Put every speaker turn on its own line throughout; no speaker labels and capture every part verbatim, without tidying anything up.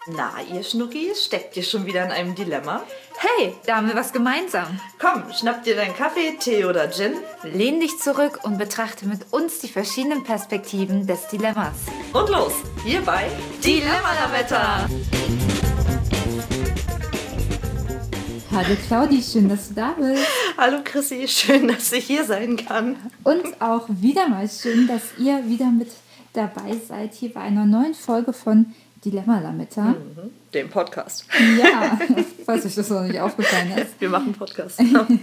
Na, ihr Schnuckis, steckt ihr schon wieder in einem Dilemma?
Hey, da haben wir was gemeinsam.
Komm, schnapp dir deinen Kaffee, Tee oder Gin.
Lehn dich zurück und betrachte mit uns die verschiedenen Perspektiven des Dilemmas.
Und los, hier bei Dilemma-Lametta.
Hallo Claudi, schön, dass du da bist.
Hallo Chrissy, schön, dass ich hier sein kann.
Und auch wieder mal schön, dass ihr wieder mit dabei seid hier bei einer neuen Folge von Dilemma-Lametta.
Mhm, dem Podcast.
Ja, falls euch das noch nicht aufgefallen ist.
Wir machen Podcast.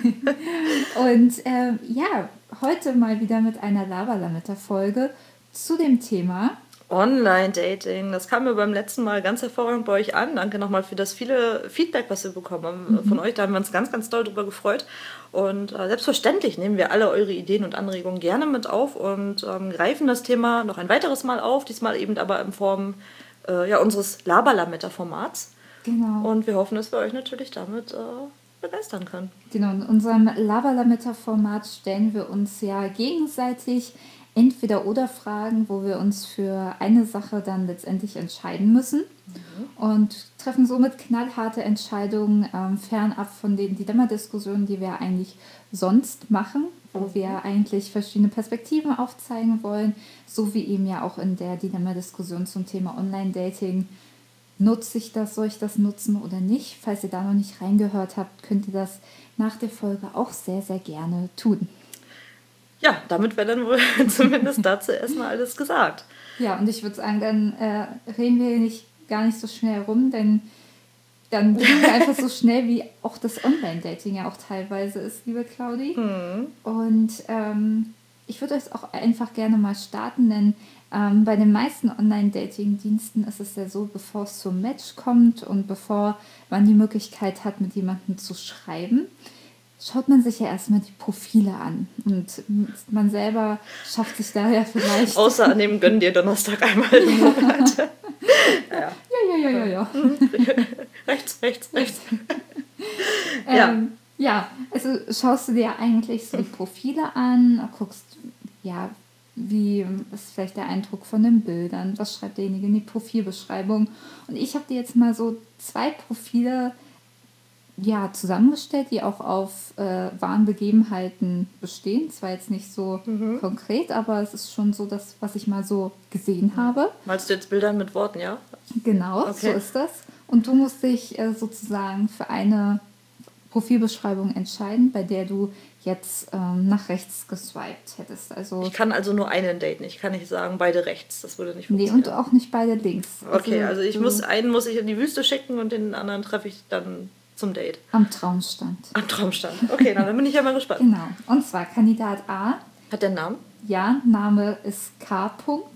Und äh, ja, heute mal wieder mit einer Lava-Lametta-Folge zu dem Thema
Online-Dating. Das kam mir beim letzten Mal ganz hervorragend bei euch an. Danke nochmal für das viele Feedback, was wir bekommen haben mhm. von euch. Da haben wir uns ganz, ganz doll drüber gefreut. Und äh, selbstverständlich nehmen wir alle eure Ideen und Anregungen gerne mit auf und ähm, greifen das Thema noch ein weiteres Mal auf. Diesmal eben aber in Form äh, ja, unseres Laberlametta-Formats.
Genau.
Und wir hoffen, dass wir euch natürlich damit äh, begeistern können.
Genau, in unserem Laberlametta-Format stellen wir uns ja gegenseitig Entweder-oder-Fragen, wo wir uns für eine Sache dann letztendlich entscheiden müssen mhm. und treffen somit knallharte Entscheidungen ähm, fernab von den Dilemma-Diskussionen, die wir eigentlich sonst machen, wo mhm. wir eigentlich verschiedene Perspektiven aufzeigen wollen, so wie eben ja auch in der Dilemma-Diskussion zum Thema Online-Dating. Nutze ich das, soll ich das nutzen oder nicht? Falls ihr da noch nicht reingehört habt, könnt ihr das nach der Folge auch sehr, sehr gerne tun.
Ja, damit wäre dann wohl zumindest dazu erstmal alles gesagt.
Ja, und ich würde sagen, dann äh, reden wir nicht, gar nicht so schnell rum, denn dann gehen wir einfach so schnell, wie auch das Online-Dating ja auch teilweise ist, liebe Claudi.
Mhm.
Und ähm, ich würde euch auch einfach gerne mal starten, denn ähm, bei den meisten Online-Dating-Diensten ist es ja so, bevor es zum Match kommt und bevor man die Möglichkeit hat, mit jemandem zu schreiben, schaut man sich ja erstmal die Profile an. Und man selber schafft sich da ja vielleicht...
Außer an dem Gönn dir Donnerstag einmal im Monat.
Ja, ja, ja, ja, ja.
Rechts, rechts, rechts.
ja. Ähm, ja, also schaust du dir eigentlich so die Profile an, guckst, ja, wie ist vielleicht der Eindruck von den Bildern, was schreibt derjenige in die Profilbeschreibung. Und ich habe dir jetzt mal so zwei Profile ja, zusammengestellt, die auch auf äh, wahren Begebenheiten bestehen. Zwar jetzt nicht so mhm. konkret, aber es ist schon so das, was ich mal so gesehen habe.
Malst du jetzt Bildern mit Worten, ja?
Genau, okay. So ist das. Und du musst dich äh, sozusagen für eine Profilbeschreibung entscheiden, bei der du jetzt ähm, nach rechts geswiped hättest. Also
ich kann also nur einen daten. Ich kann nicht sagen, beide rechts. Das würde nicht funktionieren.
Nee, und auch nicht beide links.
Okay, also, also ich muss einen muss ich in die Wüste schicken und den anderen treffe ich dann zum Date.
Am Traumstand.
Am Traumstand. Okay, na, dann bin ich ja mal gespannt.
Genau. Und zwar Kandidat A.
Hat der einen Namen?
Ja, Name ist K.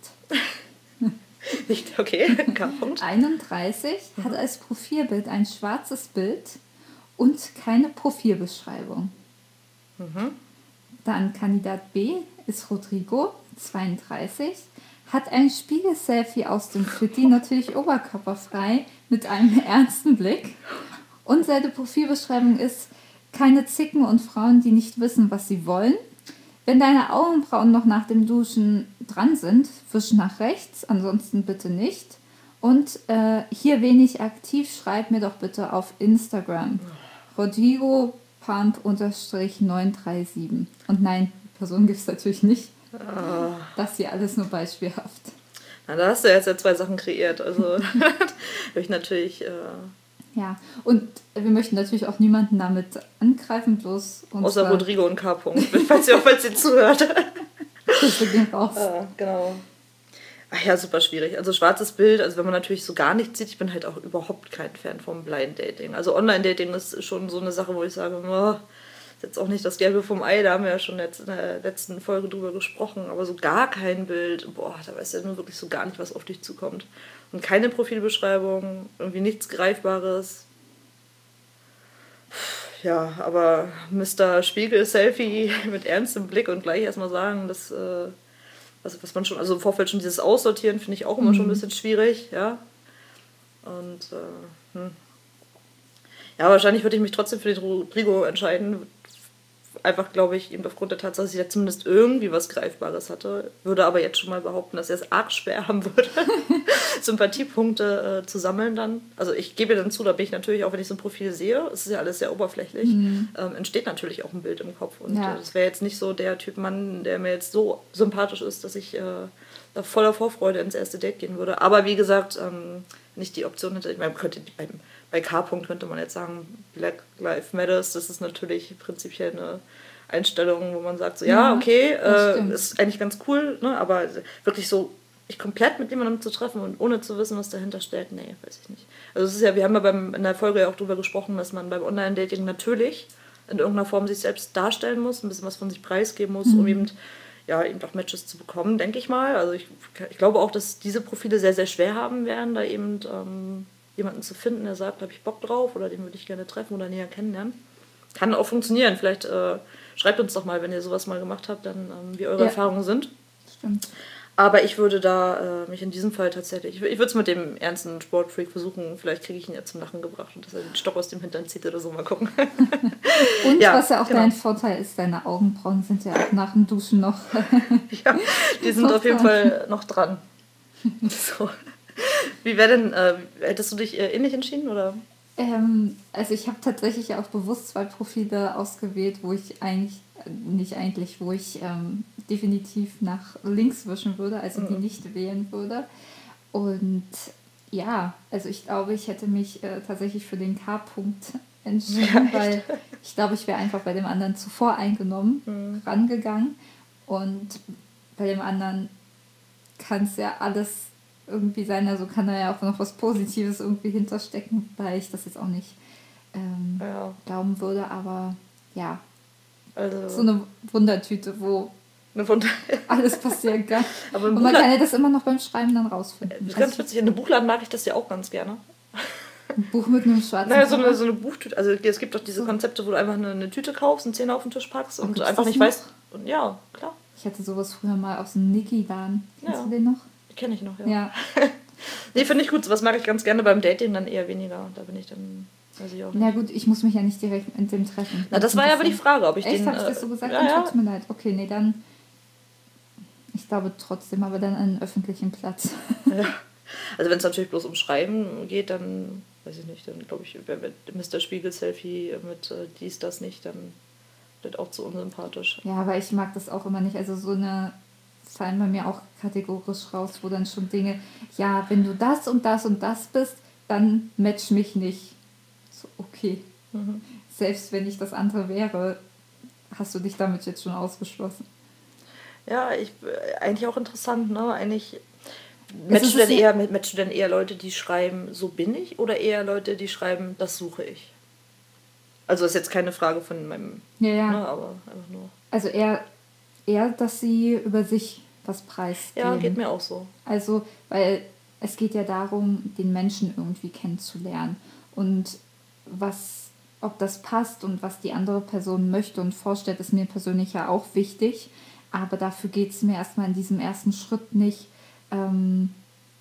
Nicht, okay, K.
einunddreißig, mhm. hat als Profilbild ein schwarzes Bild und keine Profilbeschreibung.
Mhm.
Dann Kandidat B ist Rodrigo, zweiunddreißig, hat ein Spiegel-Selfie aus dem Fitti, natürlich oberkörperfrei, mit einem ernsten Blick. Und seine Profilbeschreibung ist: keine Zicken und Frauen, die nicht wissen, was sie wollen. Wenn deine Augenbrauen noch nach dem Duschen dran sind, wisch nach rechts, ansonsten bitte nicht. Und äh, hier wenig aktiv, schreib mir doch bitte auf Instagram. Rodrigo Pump neun drei sieben. Und nein, die Person gibt es natürlich nicht.
Oh.
Das hier alles nur beispielhaft.
Na, da hast du jetzt ja zwei Sachen kreiert. Also habe ich natürlich... Äh
Ja, und wir möchten natürlich auch niemanden damit angreifen, bloß...
Außer Rodrigo und K. falls ihr auch falls ihr zuhört.
Das geht raus.
Ah, genau. Ach ja, super schwierig. Also schwarzes Bild, also wenn man natürlich so gar nichts sieht, ich bin halt auch überhaupt kein Fan vom Blind Dating. Also Online-Dating ist schon so eine Sache, wo ich sage, oh, ist jetzt auch nicht das Gelbe vom Ei, da haben wir ja schon jetzt in der letzten Folge drüber gesprochen, aber so gar kein Bild, boah, da weißt du ja nur wirklich so gar nicht, was auf dich zukommt. Und keine Profilbeschreibung, irgendwie nichts Greifbares. Ja, aber Mister Spiegel-Selfie mit ernstem Blick und gleich erstmal sagen, dass, äh, was, was man schon, also im Vorfeld schon dieses Aussortieren finde ich auch immer mhm. schon ein bisschen schwierig, ja. Und, äh, hm. ja, wahrscheinlich würde ich mich trotzdem für den Rodrigo entscheiden. Einfach, glaube ich, eben aufgrund der Tatsache, dass ich ja zumindest irgendwie was Greifbares hatte. Würde aber jetzt schon mal behaupten, dass er es arg schwer haben würde. Sympathiepunkte äh, zu sammeln dann. Also ich gebe dann zu, da bin ich natürlich, auch wenn ich so ein Profil sehe, es ist ja alles sehr oberflächlich, mhm. ähm, entsteht natürlich auch ein Bild im Kopf. Und ja. äh, das wäre jetzt nicht so der Typ Mann, der mir jetzt so sympathisch ist, dass ich äh, da voller Vorfreude ins erste Date gehen würde. Aber wie gesagt, ähm, nicht die Option hätte, ich meine, könnte, beim, bei K-Punkt könnte man jetzt sagen, Black Lives Matters, das ist natürlich prinzipiell eine Einstellung, wo man sagt, so ja, okay, äh, ist eigentlich ganz cool, ne, aber wirklich so, ich komplett mit jemandem zu treffen und ohne zu wissen, was dahinter steckt, nee, weiß ich nicht. Also es ist ja, wir haben ja beim, in der Folge ja auch drüber gesprochen, dass man beim Online-Dating natürlich in irgendeiner Form sich selbst darstellen muss, ein bisschen was von sich preisgeben muss, mhm. um eben, ja, eben auch Matches zu bekommen, denke ich mal. Also ich, ich glaube auch, dass diese Profile sehr, sehr schwer haben werden, da eben ähm, jemanden zu finden, der sagt, habe ich Bock drauf oder den würde ich gerne treffen oder näher kennenlernen. Kann auch funktionieren. Vielleicht äh, schreibt uns doch mal, wenn ihr sowas mal gemacht habt, dann ähm, wie eure ja. Erfahrungen sind.
Stimmt.
Aber ich würde da äh, mich in diesem Fall tatsächlich, ich, ich würde es mit dem ernsten Sportfreak versuchen, vielleicht kriege ich ihn ja zum Lachen gebracht und dass er den Stock aus dem Hintern zieht oder so, mal gucken.
Und ja, was ja auch genau. dein Vorteil ist, deine Augenbrauen sind ja auch nach dem Duschen noch.
Ja, die sind auf jeden Fall noch dran. So. Wie wäre denn, äh, hättest du dich äh, ähnlich entschieden, oder?
Ähm, also ich habe tatsächlich auch bewusst zwei Profile ausgewählt, wo ich eigentlich, nicht eigentlich, wo ich ähm, definitiv nach links wischen würde, also mhm. die nicht wählen würde. Und ja, also ich glaube, ich hätte mich äh, tatsächlich für den K-Punkt entschieden, ja, weil ich glaube, ich wäre einfach bei dem anderen zu voreingenommen mhm. rangegangen. Und bei dem anderen kann es ja alles irgendwie sein, also kann da ja auch noch was Positives irgendwie hinterstecken, weil ich das jetzt auch nicht ähm, ja. glauben würde, aber ja, also so eine Wundertüte, wo eine Wunder- alles passieren kann. Aber und man kann ja das immer noch beim Schreiben dann rausfinden.
Das ist ganz witzig, in einem Buchladen mag ich das ja auch ganz gerne.
Ein Buch mit einem schwarzen
Naja, so eine, so eine Buchtüte, also es gibt doch diese Konzepte, wo du einfach eine, eine Tüte kaufst, einen Zehner auf den Tisch packst und, und einfach nicht noch? weißt, und ja, klar.
Ich hatte sowas früher mal aus dem Niki-Laden. Kennst
ja.
du den noch?
Kenne ich noch, ja.
ja.
Nee, finde ich gut. Was mag ich ganz gerne beim Dating, dann eher weniger. Da bin ich dann, weiß ich auch nicht.
Na gut, ich muss mich ja nicht direkt mit dem treffen.
Na, das war ja aber die Frage, ob ich
Echt,
den...
Echt, habe ich das so gesagt?
Ja,
dann
ja.
tut's mir leid. Okay, nee, dann... Ich glaube trotzdem, aber dann an einen öffentlichen Platz.
Ja. Also wenn es natürlich bloß um Schreiben geht, dann, weiß ich nicht, dann glaube ich, wenn Mister Spiegel-Selfie mit äh, dies, das nicht, dann wird auch zu unsympathisch.
Ja, aber ich mag das auch immer nicht. Also so eine... fallen bei mir auch kategorisch raus, wo dann schon Dinge, ja, wenn du das und das und das bist, dann match mich nicht. So, okay. Mhm. Selbst wenn ich das andere wäre, hast du dich damit jetzt schon ausgeschlossen.
Ja, ich, eigentlich auch interessant, ne? Eigentlich matchst du, denn eher, matchst du denn eher Leute, die schreiben, so bin ich, oder eher Leute, die schreiben, das suche ich? Also ist jetzt keine Frage von meinem,
ja, ja.
Ne, aber einfach nur.
Also eher, eher, dass sie über sich was preisgeben.
Ja, geht mir auch so.
Also, weil es geht ja darum, den Menschen irgendwie kennenzulernen. Und was, ob das passt und was die andere Person möchte und vorstellt, ist mir persönlich ja auch wichtig. Aber dafür geht es mir erstmal in diesem ersten Schritt nicht, ähm,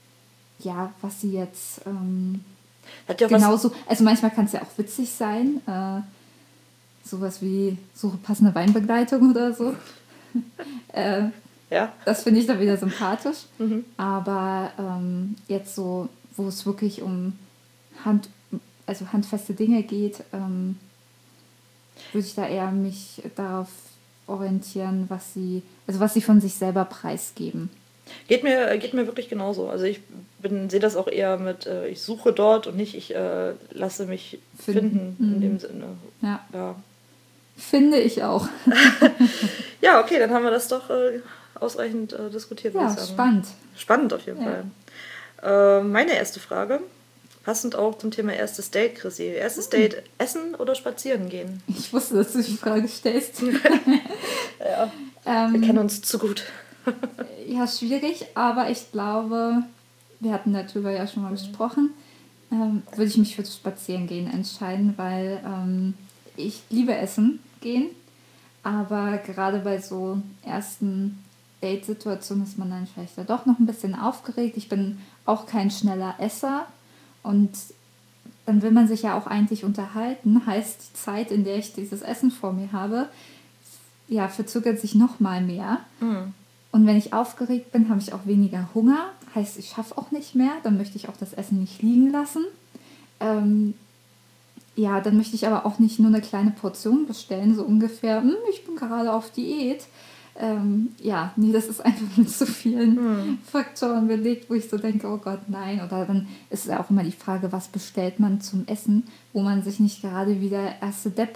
ja, was sie jetzt ähm,
Hat ja
genauso, also manchmal kann es ja auch witzig sein, äh, sowas wie suche passende Weinbegleitung oder so. äh,
ja.
Das finde ich dann wieder sympathisch.
Mhm.
Aber ähm, jetzt so, wo es wirklich um Hand, also handfeste Dinge geht, ähm, würde ich da eher mich darauf orientieren, was sie, also was sie von sich selber preisgeben.
Geht mir, geht mir wirklich genauso. Also ich bin, sehe das auch eher mit, äh, ich suche dort und nicht, ich äh, lasse mich finden, finden in mhm. dem Sinne.
Ja.
ja.
Finde ich auch.
Ja, okay, dann haben wir das doch äh, ausreichend äh, diskutiert.
Ja, spannend.
Spannend auf jeden ja. Fall. Äh, meine erste Frage, passend auch zum Thema erstes Date, Chrissy. Erstes hm. Date, essen oder spazieren gehen?
Ich wusste, dass du die Frage stellst.
Ja, ähm, wir kennen uns zu gut.
Ja, schwierig, aber ich glaube, wir hatten darüber ja schon mal mhm. gesprochen, ähm, würde ich mich für das Spazierengehen entscheiden, weil ähm, ich liebe Essen gehen, aber gerade bei so ersten Date-Situationen ist man dann vielleicht da doch noch ein bisschen aufgeregt. Ich bin auch kein schneller Esser und dann will man sich ja auch eigentlich unterhalten, heißt die Zeit, in der ich dieses Essen vor mir habe, ja, verzögert sich noch mal mehr.
Mhm.
Und wenn ich aufgeregt bin, habe ich auch weniger Hunger, heißt, ich schaffe auch nicht mehr. Dann möchte ich auch das Essen nicht liegen lassen. Ähm, ja, dann möchte ich aber auch nicht nur eine kleine Portion bestellen, so ungefähr, hm, ich bin gerade auf Diät. Ähm, ja, nee, das ist einfach mit so vielen hm. Faktoren belegt, wo ich so denke, oh Gott, nein. Oder dann ist ja auch immer die Frage, was bestellt man zum Essen, wo man sich nicht gerade wie der erste Depp,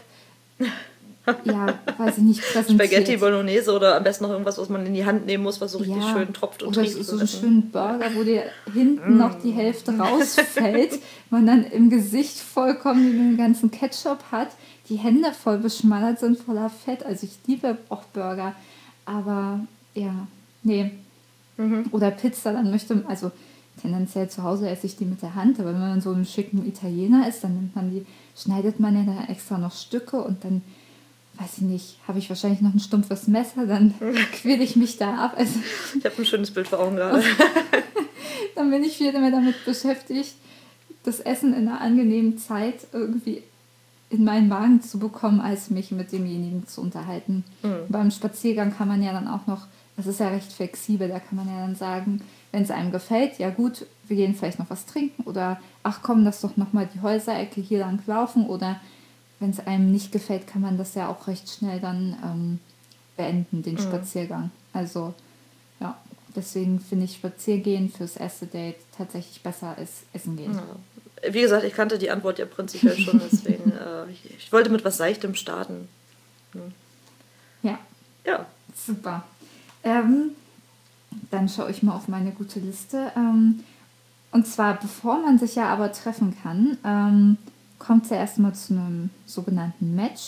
ja, weiß ich nicht, präsentiert.
Spaghetti Bolognese oder am besten noch irgendwas, was man in die Hand nehmen muss, was so richtig ja, schön tropft und
oder
riecht.
Oder so einen schönen Burger, wo dir hinten mm. noch die Hälfte rausfällt, man dann im Gesicht vollkommen den ganzen Ketchup hat, die Hände voll beschmallert sind, voller Fett. Also ich liebe auch Burger. Aber ja, nee. Mhm. Oder Pizza, dann möchte man, also tendenziell zu Hause esse ich die mit der Hand, aber wenn man so einen schicken Italiener ist, dann nimmt man die, schneidet man ja da extra noch Stücke und dann, weiß ich nicht, habe ich wahrscheinlich noch ein stumpfes Messer, dann quäle ich mich da ab. Also,
ich habe ein schönes Bild vor Augen gerade.
Dann bin ich viel mehr damit beschäftigt, das Essen in einer angenehmen Zeit irgendwie in meinen Magen zu bekommen, als mich mit demjenigen zu unterhalten. Mhm. Beim Spaziergang kann man ja dann auch noch, das ist ja recht flexibel, da kann man ja dann sagen, wenn es einem gefällt, ja gut, wir gehen vielleicht noch was trinken oder ach komm, lass doch nochmal die Häuserecke hier lang laufen oder wenn es einem nicht gefällt, kann man das ja auch recht schnell dann ähm, beenden, den mhm. Spaziergang. Also ja, deswegen finde ich Spaziergehen fürs erste Date tatsächlich besser als Essen gehen.
Ja. Wie gesagt, ich kannte die Antwort ja prinzipiell schon, deswegen äh, ich, ich wollte mit was Seichtem starten. Hm.
Ja.
Ja.
Super. Ähm, dann schaue ich mal auf meine gute Liste. Ähm, und zwar, bevor man sich ja aber treffen kann, ähm, kommt es ja erstmal zu einem sogenannten Match.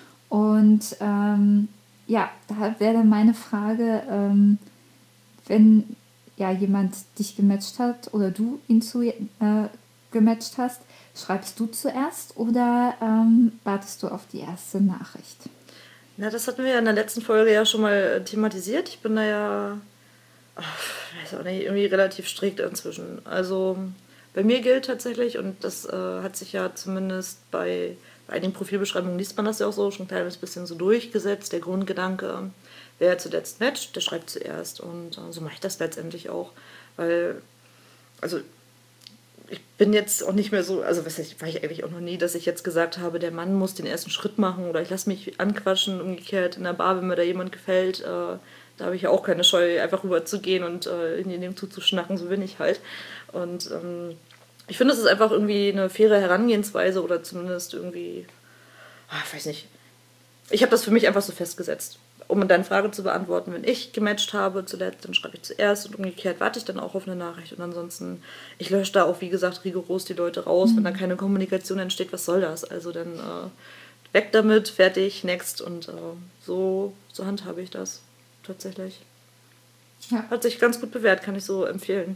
Und ähm, ja, da wäre meine Frage, ähm, wenn ja jemand dich gematcht hat oder du ihn zu äh, gematcht hast, schreibst du zuerst oder ähm, wartest du auf die erste Nachricht?
Na, das hatten wir ja in der letzten Folge ja schon mal thematisiert. Ich bin da ja, ach, weiß auch nicht, irgendwie relativ strikt inzwischen. Also bei mir gilt tatsächlich, und das äh, hat sich ja zumindest bei, bei einigen Profilbeschreibungen liest man das ja auch so, schon ein kleines bisschen so durchgesetzt, der Grundgedanke, wer zuletzt matcht, der schreibt zuerst. Und äh, so mache ich das letztendlich auch. Weil, also ich bin jetzt auch nicht mehr so, also was ich, war ich eigentlich auch noch nie, dass ich jetzt gesagt habe, der Mann muss den ersten Schritt machen oder ich lasse mich anquatschen, umgekehrt in der Bar, wenn mir da jemand gefällt, äh, da habe ich ja auch keine Scheu, einfach rüber zu gehen und äh, in dem zuzuschnacken, so bin ich halt. Und ähm, ich finde, es ist einfach irgendwie eine faire Herangehensweise oder zumindest irgendwie, ach, ich weiß nicht, ich habe das für mich einfach so festgesetzt. Um deine Frage zu beantworten, wenn ich gematcht habe zuletzt, dann schreibe ich zuerst und umgekehrt warte ich dann auch auf eine Nachricht. Und ansonsten, ich lösche da auch, wie gesagt, rigoros die Leute raus. Mhm. Wenn da keine Kommunikation entsteht, was soll das? Also dann äh, weg damit, fertig, next. Und äh, so, so handhabe ich das tatsächlich. Ja. Hat sich ganz gut bewährt, kann ich so empfehlen.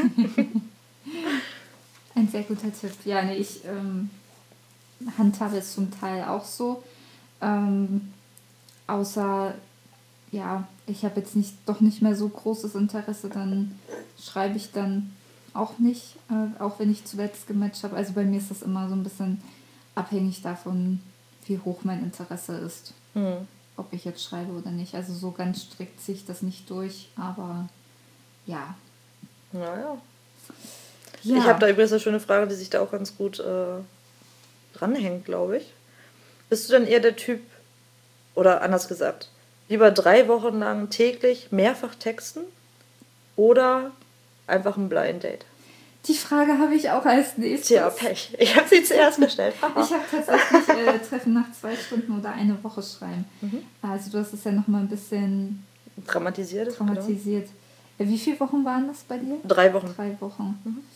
Ein sehr guter Tipp. Ja, nee, ich ähm, handhabe es zum Teil auch so. Ähm, Außer, ja, ich habe jetzt nicht, doch nicht mehr so großes Interesse, dann schreibe ich dann auch nicht, äh, auch wenn ich zuletzt gematcht habe. Also bei mir ist das immer so ein bisschen abhängig davon, wie hoch mein Interesse ist, mhm. ob ich jetzt schreibe oder nicht. Also so ganz strikt ziehe ich das nicht durch, aber ja.
Naja. Ja. Ich habe da übrigens eine schöne Frage, die sich da auch ganz gut äh, dranhängt, glaube ich. Bist du denn eher der Typ, oder anders gesagt, lieber drei Wochen lang täglich mehrfach texten oder einfach ein Blind Date?
Die Frage habe ich auch als nächstes.
Tja, Pech. Ich habe sie zuerst gestellt.
Ich habe tatsächlich äh, Treffen nach zwei Stunden oder eine Woche schreiben. Mhm. Also du hast es ja nochmal ein bisschen
dramatisiert.
dramatisiert. Genau. Wie viele Wochen waren das bei dir?
Drei Wochen.
Drei Wochen.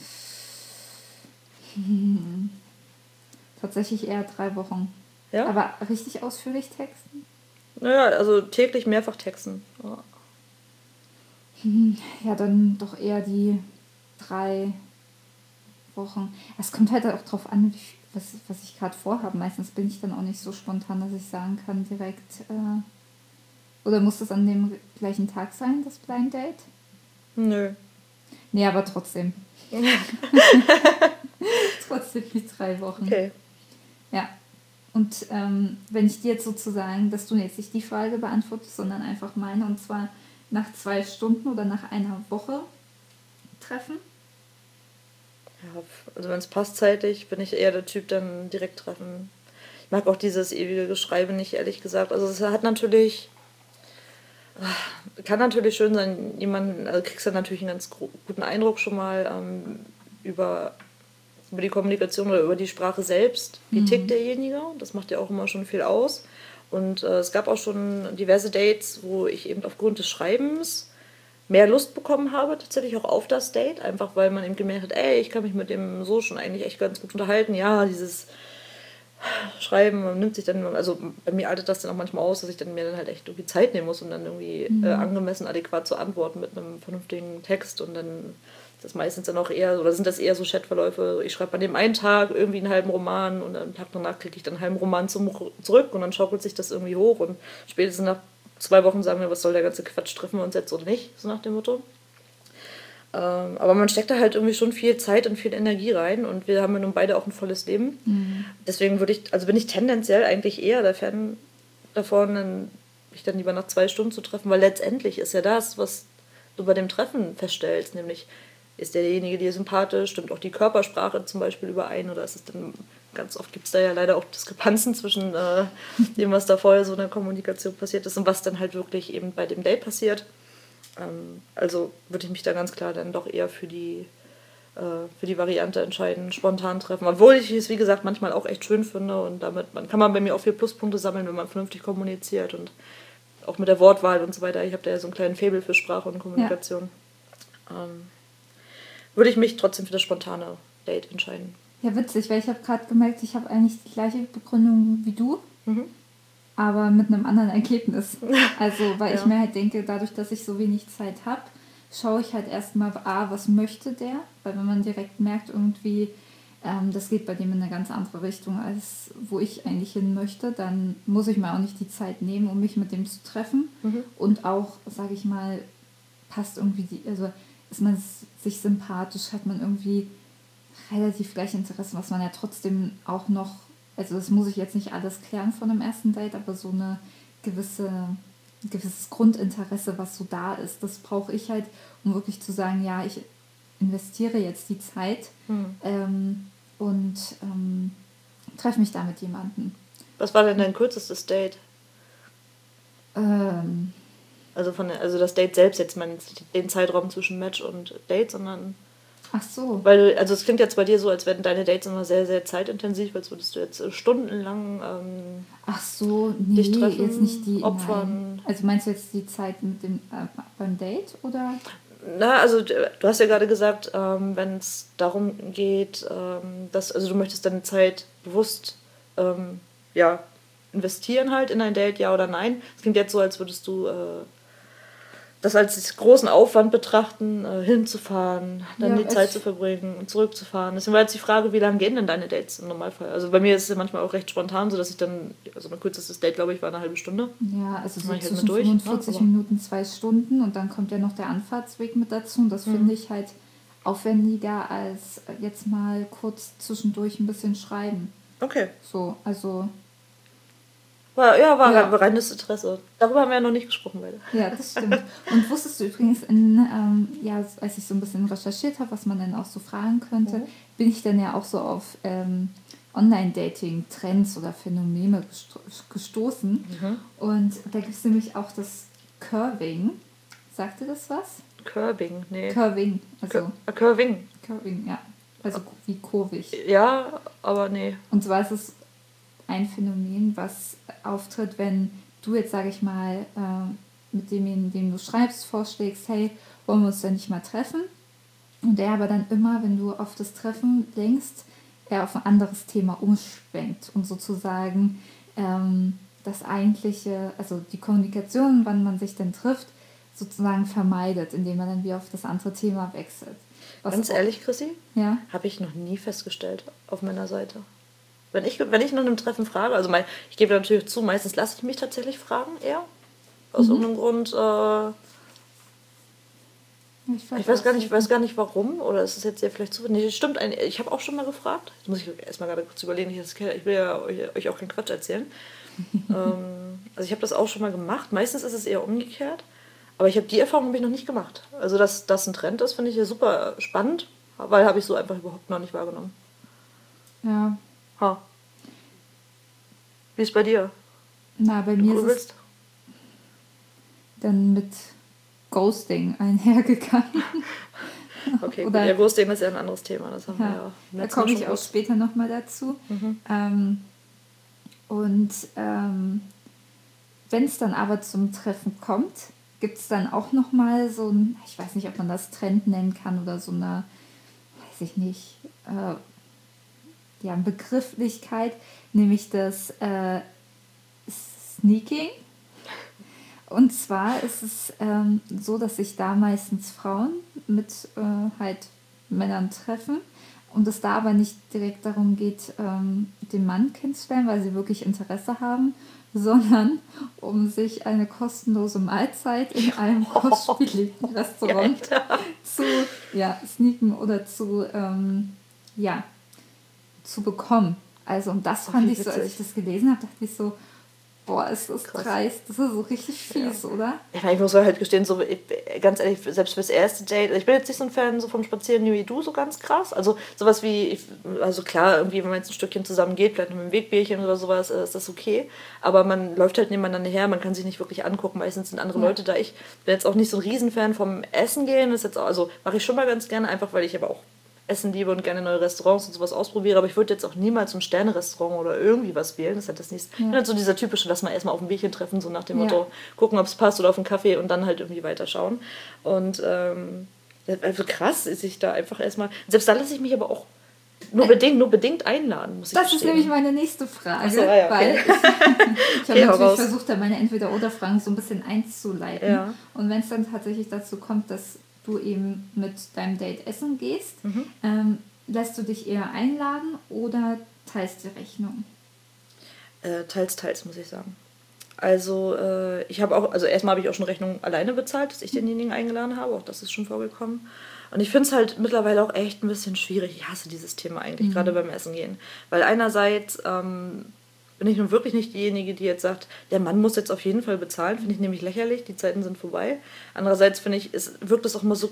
Mhm. Hm. Tatsächlich eher drei Wochen. Ja? Aber richtig ausführlich texten?
Naja, also täglich mehrfach texten. Ja,
ja dann doch eher die drei Wochen. Es kommt halt auch drauf an, wie, was, was ich gerade vorhabe. Meistens bin ich dann auch nicht so spontan, dass ich sagen kann direkt, äh, oder muss das an dem gleichen Tag sein, das Blind Date?
Nö.
Nee, aber trotzdem. Trotzdem die drei Wochen.
Okay.
Ja. Und ähm, wenn ich dir jetzt sozusagen, dass du jetzt nicht die Frage beantwortest, sondern einfach meine, und zwar nach zwei Stunden oder nach einer Woche treffen?
Ja, also wenn es passt zeitlich, bin ich eher der Typ, dann direkt treffen. Ich mag auch dieses ewige Geschreibe nicht, ehrlich gesagt. Also es hat natürlich, kann natürlich schön sein, jemanden, also kriegst du natürlich einen ganz guten Eindruck schon mal ähm, über, über die Kommunikation oder über die Sprache selbst. Wie mhm. tickt derjenige? Das macht ja auch immer schon viel aus. Und äh, es gab auch schon diverse Dates, wo ich eben aufgrund des Schreibens mehr Lust bekommen habe, tatsächlich auch auf das Date, einfach weil man eben gemerkt hat, ey, ich kann mich mit dem so schon eigentlich echt ganz gut unterhalten. Ja, dieses Schreiben, man nimmt sich dann, also bei mir artet das dann auch manchmal aus, dass ich dann mir dann halt echt irgendwie Zeit nehmen muss, um dann irgendwie mhm. äh, angemessen, adäquat zu antworten mit einem vernünftigen Text und dann ist das meistens dann auch eher, oder sind das eher so Chatverläufe, ich schreibe an dem einen Tag irgendwie einen halben Roman und am Tag danach kriege ich dann einen halben Roman zum, zurück und dann schaukelt sich das irgendwie hoch und spätestens nach zwei Wochen sagen wir, was soll der ganze Quatsch, treffen wir uns jetzt oder nicht, so nach dem Motto. Ähm, aber man steckt da halt irgendwie schon viel Zeit und viel Energie rein und wir haben ja nun beide auch ein volles Leben. Mhm. Deswegen würde ich, also bin ich tendenziell eigentlich eher der Fan davon, mich dann lieber nach zwei Stunden zu treffen, weil letztendlich ist ja das, was du bei dem Treffen feststellst, nämlich ist derjenige dir sympathisch, stimmt auch die Körpersprache zum Beispiel überein oder ist es dann, ganz oft gibt es da ja leider auch Diskrepanzen zwischen äh, dem, was da vorher so in der Kommunikation passiert ist und was dann halt wirklich eben bei dem Date passiert. Ähm, also würde ich mich da ganz klar dann doch eher für die, äh, für die Variante entscheiden, spontan treffen. Obwohl ich es, wie gesagt, manchmal auch echt schön finde und damit man, kann man bei mir auch viele Pluspunkte sammeln, wenn man vernünftig kommuniziert und auch mit der Wortwahl und so weiter. Ich habe da ja so einen kleinen Faible für Sprache und Kommunikation. Ja. Ähm, würde ich mich trotzdem für das spontane Date entscheiden.
Ja, witzig, weil ich habe gerade gemerkt, ich habe eigentlich die gleiche Begründung wie du, mhm. aber mit einem anderen Ergebnis. Also, weil ja. ich mir halt denke, dadurch, dass ich so wenig Zeit habe, schaue ich halt erstmal, A, was möchte der? Weil wenn man direkt merkt, irgendwie, ähm, das geht bei dem in eine ganz andere Richtung, als wo ich eigentlich hin möchte, dann muss ich mir auch nicht die Zeit nehmen, um mich mit dem zu treffen. Mhm. Und auch, sage ich mal, passt irgendwie, die, also ist man sich sympathisch, hat man irgendwie relativ gleiche Interessen, was man ja trotzdem auch noch, also das muss ich jetzt nicht alles klären von einem ersten Date, aber so eine gewisse, ein gewisses Grundinteresse, was so da ist, das brauche ich halt, um wirklich zu sagen, ja, ich investiere jetzt die Zeit mhm. ähm, und ähm, treffe mich da mit jemandem.
Was war denn dein kürzestes Date?
Ähm,
also, von der, also das Date selbst, jetzt mal den Zeitraum zwischen Match und Date, sondern...
Ach so.
Weil, also es klingt jetzt bei dir so, als wären deine Dates immer sehr, sehr zeitintensiv, als würdest du jetzt stundenlang ähm,
Ach so, nee,
dich treffen,
jetzt nicht die,
opfern.
Nein. Also meinst du jetzt die Zeit mit dem äh, beim Date, oder?
Na, also du hast ja gerade gesagt, ähm, wenn es darum geht, ähm, dass, also du möchtest deine Zeit bewusst ähm, ja, investieren halt in ein Date, ja oder nein. Es klingt jetzt so, als würdest du äh, das als großen Aufwand betrachten, äh, hinzufahren, dann ja, die Zeit zu verbringen und zurückzufahren. Deswegen war jetzt die Frage, wie lange gehen denn deine Dates im Normalfall? Also bei mir ist es ja manchmal auch recht spontan, so dass ich dann, also mein kürzestes Date, glaube ich, war eine halbe Stunde.
Ja, also so zwischen halt durch, fünfundvierzig ne? Minuten, zwei Stunden und dann kommt ja noch der Anfahrtsweg mit dazu und das mhm. finde ich halt aufwendiger als jetzt mal kurz zwischendurch ein bisschen schreiben.
Okay.
So, also...
War, ja, war ja. reines Interesse. Darüber haben wir ja noch nicht gesprochen, beide.
Ja, das stimmt. Und wusstest du übrigens, in, ähm, ja, als ich so ein bisschen recherchiert habe, was man denn auch so fragen könnte, mhm. bin ich dann ja auch so auf ähm, Online-Dating-Trends oder Phänomene gesto- gestoßen. Mhm. Und da gibt es nämlich auch das Curving. Sagt dir das was?
Curving, nee.
Curving, also.
Cur- Curving.
Curving, ja. Also wie kurvig.
Ja, aber nee.
Und zwar ist es ein Phänomen, was auftritt, wenn du jetzt, sage ich mal, äh, mit dem, dem du schreibst, vorschlägst, hey, wollen wir uns denn nicht mal treffen? Und er aber dann immer, wenn du auf das Treffen denkst, er auf ein anderes Thema umschwenkt und sozusagen ähm, das eigentliche, also die Kommunikation, wann man sich denn trifft, sozusagen vermeidet, indem man dann wieder auf das andere Thema wechselt. Was
Ganz
auch,
ehrlich, Chrissy,
ja?
habe ich noch nie festgestellt auf meiner Seite. Wenn ich, wenn ich nach einem Treffen frage, also mein, ich gebe natürlich zu, meistens lasse ich mich tatsächlich fragen eher. Aus mhm. irgendeinem Grund, äh, ich, ich weiß gar nicht, ich weiß gar nicht warum, oder ist es jetzt ja vielleicht zu... Nee, stimmt, ein, ich habe auch schon mal gefragt, jetzt muss ich erstmal gerade kurz überlegen, ich, ich will ja euch, euch auch keinen Quatsch erzählen. ähm, also ich habe das auch schon mal gemacht, meistens ist es eher umgekehrt, Aber ich habe die Erfahrung hab ich noch nicht gemacht. Also, dass das ein Trend ist, finde ich ja super spannend, weil habe ich so einfach überhaupt noch nicht wahrgenommen.
Ja.
Ha. Wie ist bei dir?
Na, bei
Du
mir ist
grübelst?
es dann mit Ghosting einhergegangen.
Okay,
Oder-
gut. Ja, Ghosting ist ja ein anderes Thema. Das haben wir ja
Ja,
im
da
letzten
komme
Mal
ich
schon
auch
kurz-
später nochmal dazu.
Mhm.
Ähm, und ähm, wenn es dann aber zum Treffen kommt, gibt es dann auch nochmal so ein, ich weiß nicht, ob man das Trend nennen kann oder so eine, weiß ich nicht, äh, ja, Begrifflichkeit, nämlich das äh, Sneaking. Und zwar ist es ähm, so, dass sich da meistens Frauen mit äh, halt Männern treffen und es da aber nicht direkt darum geht, ähm, den Mann kennenzulernen, weil sie wirklich Interesse haben, sondern um sich eine kostenlose Mahlzeit in einem kostspieligen Restaurant zu ja, sneaken oder zu, ähm, ja, zu bekommen. Also und das
Oh,
fand
wie
ich so, als ich
witzig.
das gelesen habe, dachte ich so, boah, ist das
Krass.
dreist. Das ist so richtig fies, oder?
Ich meine, ich muss halt gestehen, so, ich, ganz ehrlich, selbst fürs erste Date, ich bin jetzt nicht so ein Fan so vom Spazieren wie du, so ganz krass. Also sowas wie, ich, also klar, irgendwie, wenn man jetzt ein Stückchen zusammen geht, vielleicht noch mit einem Wegbierchen oder sowas, äh, ist das okay. Aber man läuft halt nebeneinander her, man kann sich nicht wirklich angucken, meistens sind andere
Ja.
Leute da. Ich bin jetzt auch nicht so ein Riesenfan vom Essen gehen, das ist jetzt auch, also mache ich schon mal ganz gerne, einfach weil ich aber auch Essen liebe und gerne neue Restaurants und sowas ausprobiere, aber ich würde jetzt auch niemals ein Sterne-Restaurant oder irgendwie was wählen. Das ist halt das nächste. Ich bin halt so dieser typische, lass mal erstmal auf ein Bierchen treffen, so nach dem
Ja.
Motto, gucken, ob es passt oder auf einen Kaffee und dann halt irgendwie weiterschauen. Und ähm, also krass ist sich da einfach erstmal. Selbst da lasse ich mich aber auch nur bedingt, nur bedingt einladen, muss ich
Das ist
gestehen.
nämlich meine nächste Frage,
Ach so, ah ja, okay.
weil ich, ich habe
Okay, hau
natürlich
raus.
versucht, da meine Entweder-Oder-Fragen so ein bisschen einzuleiten.
Ja.
Und wenn es dann tatsächlich dazu kommt, dass du eben mit deinem Date essen gehst,
Mhm.
ähm, lässt du dich eher einladen oder teilst die Rechnung?
Äh, teils, teils, muss ich sagen. Also, äh, ich habe auch, also erstmal habe ich auch schon Rechnung alleine bezahlt, dass ich denjenigen eingeladen habe, auch das ist schon vorgekommen. Und ich finde es halt mittlerweile auch echt ein bisschen schwierig. Ich hasse dieses Thema eigentlich, gerade beim Essen gehen. Weil einerseits ähm, bin ich nun wirklich nicht diejenige, die jetzt sagt, der Mann muss jetzt auf jeden Fall bezahlen, finde ich nämlich lächerlich, die Zeiten sind vorbei. Andererseits finde ich, es wirkt es auch immer so...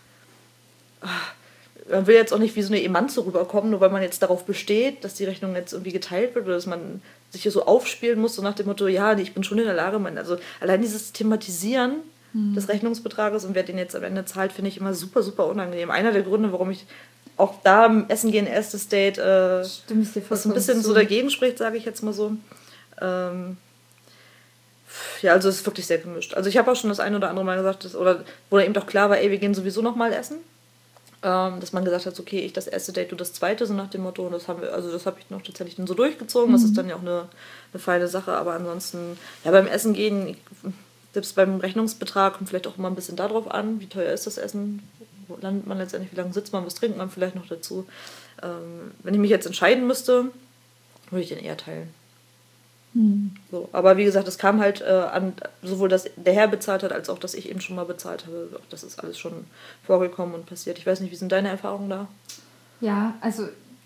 Man will jetzt auch nicht wie so eine Emanze rüberkommen, nur weil man jetzt darauf besteht, dass die Rechnung jetzt irgendwie geteilt wird oder dass man sich hier so aufspielen muss, so nach dem Motto, ja, ich bin schon in der Lage, man, also allein dieses Thematisieren
Mhm.
des Rechnungsbetrages und wer den jetzt am Ende zahlt, finde ich immer super, super unangenehm. Einer der Gründe, warum ich auch da am Essen gehen, erstes Date, äh,
Stimme ich dir
was ein
vollkommen
bisschen
zu.
so dagegen spricht, sage ich jetzt mal so. Ähm, ja, also es ist wirklich sehr gemischt. Also ich habe auch schon das ein oder andere Mal gesagt, dass, oder wo dann eben doch klar war, ey, wir gehen sowieso noch mal essen. Ähm, dass man gesagt hat, okay, ich das erste Date, du das zweite, so nach dem Motto. Und das haben wir, also das habe ich noch tatsächlich dann so durchgezogen. Das ist dann ja auch eine, eine feine Sache. Aber ansonsten, ja, beim Essen gehen, ich, selbst beim Rechnungsbetrag kommt vielleicht auch immer ein bisschen darauf an, wie teuer ist das Essen, wo landet man letztendlich, wie lange sitzt man, was trinkt man vielleicht noch dazu. Ähm, wenn ich mich jetzt entscheiden müsste, würde ich den eher teilen.
Hm.
So, aber wie gesagt, es kam halt äh, an, sowohl dass der Herr bezahlt hat, als auch, dass ich eben schon mal bezahlt habe. Auch das ist alles schon vorgekommen und passiert. Ich weiß nicht, wie sind deine Erfahrungen da?
Ja, also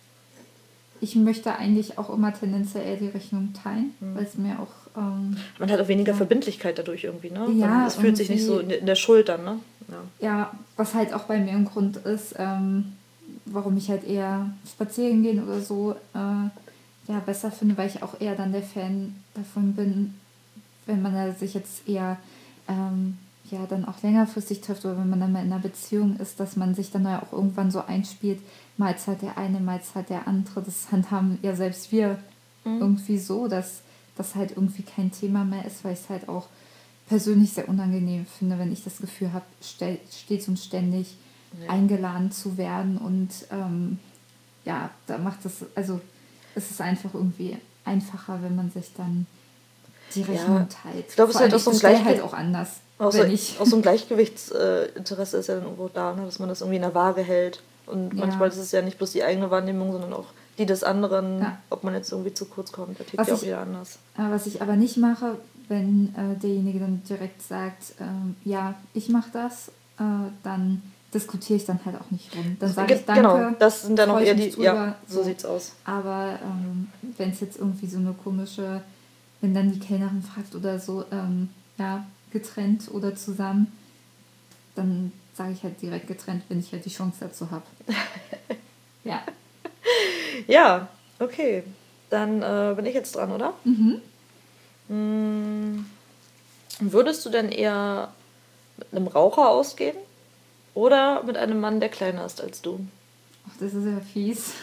ich möchte eigentlich auch immer tendenziell eher die Rechnung teilen,
Mhm.
weil es mir auch... Ähm,
Man hat auch weniger
Ja.
Verbindlichkeit dadurch irgendwie, ne?
Ja,
Weil es fühlt sich nicht so
irgendwie-
in in der Schuld dann, ne? Ja.
ja, was halt auch bei mir ein Grund ist, ähm, warum ich halt eher spazieren gehen oder so äh, ja, besser finde, weil ich auch eher dann der Fan davon bin, wenn man da sich jetzt eher ähm, ja dann auch längerfristig trifft oder wenn man dann mal in einer Beziehung ist, dass man sich dann ja auch irgendwann so einspielt, mal zahlt der eine, mal zahlt der andere. Das handhaben ja selbst wir
Mhm.
irgendwie so, dass das halt irgendwie kein Thema mehr ist, weil ich es halt auch persönlich sehr unangenehm finde, wenn ich das Gefühl habe, ste- stets und ständig
Ja.
eingeladen zu werden und ähm, ja, da macht es, also es ist einfach irgendwie einfacher, wenn man sich dann die Rechnung
Ja,
teilt.
ich glaube, es ist
Vor
halt
allem,
auch so ein
ich bestell
Gleichge-
halt auch anders,
Auch so,
wenn ich...
auch so ein Gleichgewichtsinteresse ist ja dann irgendwo da, ne? Dass man das irgendwie in der Waage hält. Und
Ja.
manchmal ist es ja nicht bloß die eigene Wahrnehmung, sondern auch die des anderen,
Ja.
ob man jetzt irgendwie zu kurz kommt. Da tickt
Was
ja auch
ich-
jeder anders.
Äh, Was ich aber nicht mache, wenn äh, derjenige dann direkt sagt, ähm, ja, ich mache das, äh, dann diskutiere ich dann halt auch nicht rum. Dann sage ich danke.
Genau, das sind dann auch
freu ich
eher
mich
die, ja,
drüber,
so sieht's aus.
Aber ähm, wenn es jetzt irgendwie so eine komische, wenn dann die Kellnerin fragt oder so, ähm, ja, getrennt oder zusammen, dann sage ich halt direkt getrennt, wenn ich halt die Chance dazu habe. Ja.
Ja, okay. Dann äh, bin ich jetzt dran, oder?
Mhm.
Hm, würdest du denn eher mit einem Raucher ausgehen oder mit einem Mann, der kleiner ist als du?
Ach, das ist ja fies.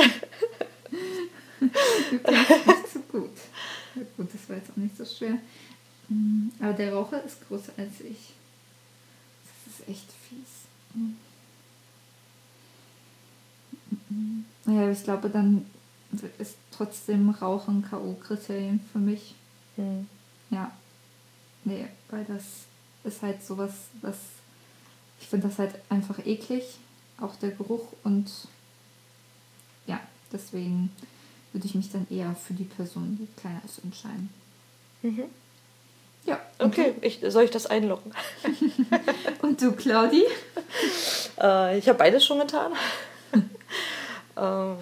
Du kennst nicht so gut. Ja, gut, das war jetzt auch nicht so schwer. Mm, Aber der Raucher ist größer als ich. Das ist echt fies. Mm. Mm. Naja, ich glaube, dann ist trotzdem Rauchen K O-Kriterium für mich.
Hm.
Ja. Nee, weil das ist halt sowas, was ich finde das halt einfach eklig, auch der Geruch, und ja, deswegen würde ich mich dann eher für die Person, die kleiner ist, entscheiden.
Mhm.
Ja. und
Okay, ich, soll ich das einloggen?
du? Und du, Claudi?
äh, ich habe beides schon getan. ähm,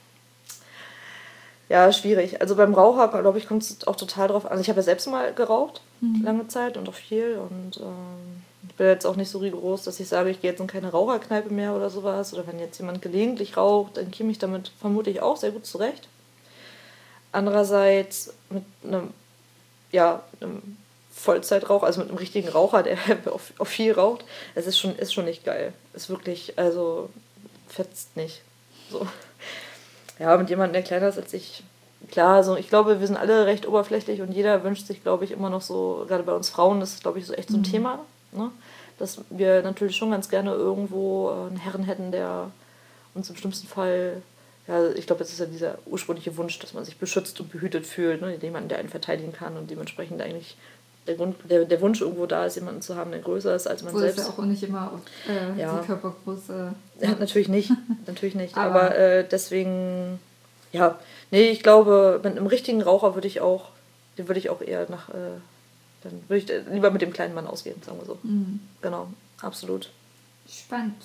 ja, schwierig. Also beim Raucher, glaube ich, kommt es auch total drauf an. Also ich habe ja selbst mal geraucht,
Mhm.
lange Zeit und auch viel. Und ähm, ich bin jetzt auch nicht so rigoros, dass ich sage, ich gehe jetzt in keine Raucherkneipe mehr oder sowas. Oder wenn jetzt jemand gelegentlich raucht, dann käme ich damit vermutlich auch sehr gut zurecht. Andererseits mit einem, ja, einem Vollzeitraucher, also mit einem richtigen Raucher, der auf, auf viel raucht, es ist schon, ist schon nicht geil. Ist wirklich, also fetzt nicht. So. Ja, mit jemandem, der kleiner ist als ich, klar, also ich glaube, wir sind alle recht oberflächlich und jeder wünscht sich, glaube ich, immer noch so, gerade bei uns Frauen, das ist, glaube ich, so echt so ein
Mhm.
Thema, ne? Dass wir natürlich schon ganz gerne irgendwo einen Herren hätten, der uns im schlimmsten Fall, ja, ich glaube, das ist ja dieser ursprüngliche Wunsch, dass man sich beschützt und behütet fühlt, ne? Jemanden, der einen verteidigen kann und dementsprechend eigentlich der, Grund, der, der Wunsch irgendwo da ist, jemanden zu haben, der größer ist als man
Wo es
selbst.
ja auch nicht immer äh,
Ja.
die Körpergröße.
Ja, natürlich nicht, natürlich nicht.
Aber-
Aber, äh, deswegen, ja, nee, ich glaube, mit einem richtigen Raucher würde ich auch, den würde ich auch eher nach, äh, dann würde ich äh, lieber mit dem kleinen Mann ausgehen, sagen wir so.
Mhm.
Genau, absolut.
Spannend.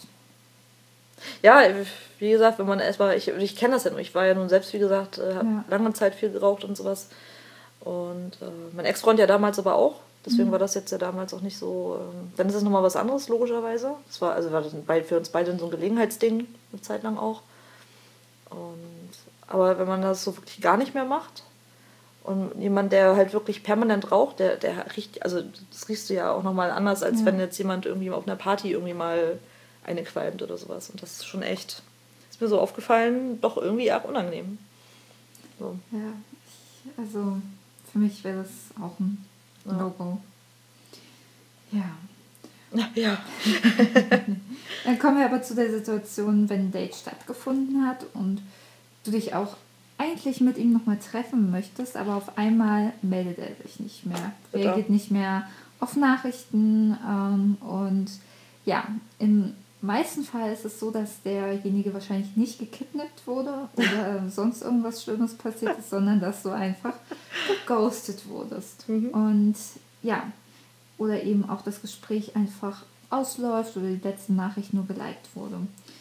Ja, wie gesagt, wenn man erstmal, ich, ich kenne das ja nur, ich war ja nun selbst, wie gesagt, äh, habe
Ja.
lange Zeit viel geraucht und sowas. Und äh, mein Ex-Freund ja damals aber auch. Deswegen
Mhm.
war das jetzt ja damals auch nicht so. Ähm, dann ist es nochmal was anderes, logischerweise. Das war, also war das bei- für uns beide so ein Gelegenheitsding, eine Zeit lang auch. Und, aber wenn man das so wirklich gar nicht mehr macht und jemand, der halt wirklich permanent raucht, der, der riecht, also das riechst du ja auch nochmal anders, als
Ja.
wenn jetzt jemand irgendwie auf einer Party irgendwie mal eine qualmt oder sowas. Und das ist schon echt, ist mir so aufgefallen, doch irgendwie arg unangenehm. So.
Ja, ich, also für mich wäre das auch ein
Ja.
No-Go. Ja.
Ja.
Dann kommen wir aber zu der Situation, wenn ein Date stattgefunden hat und du dich auch eigentlich mit ihm nochmal treffen möchtest, aber auf einmal meldet er sich nicht mehr.
Bitte.
Reagiert nicht mehr auf Nachrichten ähm, und ja, im meisten Fall ist es so, dass derjenige wahrscheinlich nicht gekidnappt wurde oder äh, sonst irgendwas Schlimmes passiert ist, sondern dass du einfach geghostet wurdest.
Mhm.
Und ja, oder eben auch das Gespräch einfach ausläuft oder die letzte Nachricht nur geliked wurde.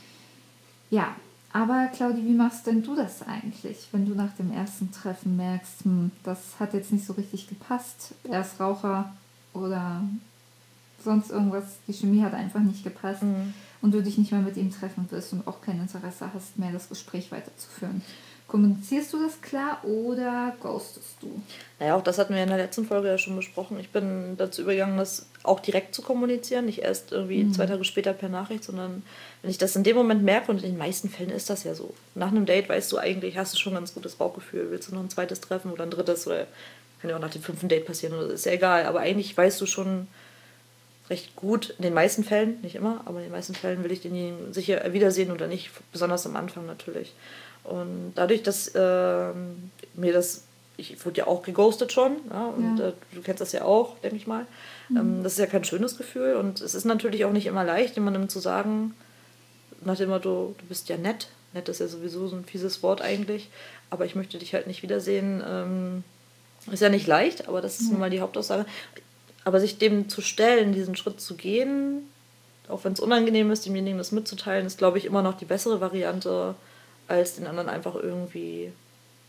Ja, aber Claudi, wie machst denn du das eigentlich, wenn du nach dem ersten Treffen merkst, hm, das hat jetzt nicht so richtig gepasst, er ist Raucher oder sonst irgendwas, die Chemie hat einfach nicht gepasst
Mhm.
und du dich nicht mehr mit ihm treffen willst und auch kein Interesse hast, mehr das Gespräch weiterzuführen. Kommunizierst du das klar oder ghostest du?
Naja, auch das hatten wir in der letzten Folge ja schon besprochen. Ich bin dazu übergegangen, das auch direkt zu kommunizieren, nicht erst irgendwie
Mhm.
zwei Tage später per Nachricht, sondern wenn ich das in dem Moment merke, und in den meisten Fällen ist das ja so. Nach einem Date weißt du eigentlich, hast du schon ein ganz gutes Bauchgefühl. Willst du noch ein zweites Treffen oder ein drittes oder kann ja auch nach dem fünften Date passieren, oder ist ja egal. Aber eigentlich weißt du schon recht gut, in den meisten Fällen, nicht immer, aber in den meisten Fällen will ich denjenigen sicher wiedersehen oder nicht, besonders am Anfang natürlich. Und dadurch, dass ähm, mir das, ich wurde ja auch geghostet schon, ja, und
Ja.
äh, du kennst das ja auch, denke ich mal. Ähm, das ist ja kein schönes Gefühl und es ist natürlich auch nicht immer leicht, jemandem zu sagen, nach dem Motto, du bist ja nett. Nett ist ja sowieso so ein fieses Wort eigentlich, aber ich möchte dich halt nicht wiedersehen. Ähm, ist ja nicht leicht, aber das ist nun mal die Hauptaussage. Aber sich dem zu stellen, diesen Schritt zu gehen, auch wenn es unangenehm ist, demjenigen das mitzuteilen, ist, glaube ich, immer noch die bessere Variante, als den anderen einfach irgendwie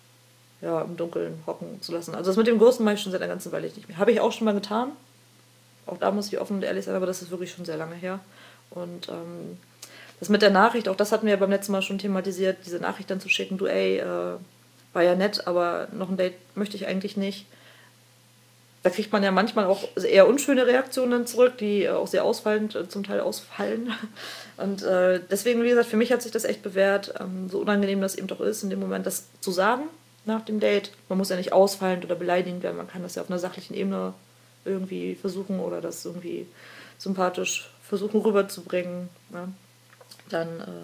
ja, im Dunkeln hocken zu lassen. Also das mit dem Ghosten mache ich schon seit einer ganzen Weile nicht mehr. Habe ich auch schon mal getan. Auch da muss ich offen und ehrlich sein, aber das ist wirklich schon sehr lange her. Und ähm, das mit der Nachricht, auch das hatten wir beim letzten Mal schon thematisiert, diese Nachricht dann zu schicken, du ey, äh, war ja nett, aber noch ein Date möchte ich eigentlich nicht. Da kriegt man ja manchmal auch eher unschöne Reaktionen zurück, die auch sehr ausfallend äh, zum Teil ausfallen. Und äh, deswegen, wie gesagt, für mich hat sich das echt bewährt, ähm, so unangenehm das eben doch ist, in dem Moment das zu sagen nach dem Date. Man muss ja nicht ausfallend oder beleidigend werden, man kann das ja auf einer sachlichen Ebene irgendwie versuchen oder das irgendwie sympathisch versuchen rüberzubringen. Ja. Dann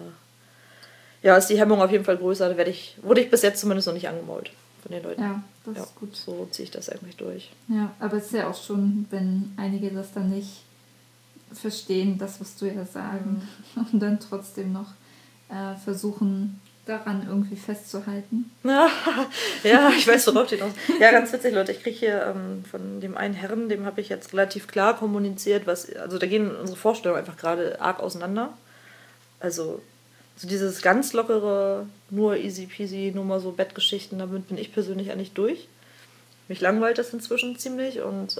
äh, ja, ist die Hemmung auf jeden Fall größer. Da werde ich, wurde ich bis jetzt zumindest noch nicht angemault von den Leuten.
Ja, das
ja,
ist gut.
So ziehe ich das eigentlich durch.
Ja, aber es ist ja auch schon, wenn einige das dann nicht verstehen, das, was du ja sagen, mhm. und dann trotzdem noch äh, versuchen, daran irgendwie festzuhalten.
Ja, ja, ich weiß, worauf die noch. Ja, ganz witzig, Leute. Ich kriege hier ähm, von dem einen Herrn, dem habe ich jetzt relativ klar kommuniziert, was, also da gehen unsere Vorstellungen einfach gerade arg auseinander. Also so dieses ganz lockere, nur easy peasy, nur mal so Bettgeschichten, damit bin ich persönlich eigentlich durch. Mich langweilt das inzwischen ziemlich und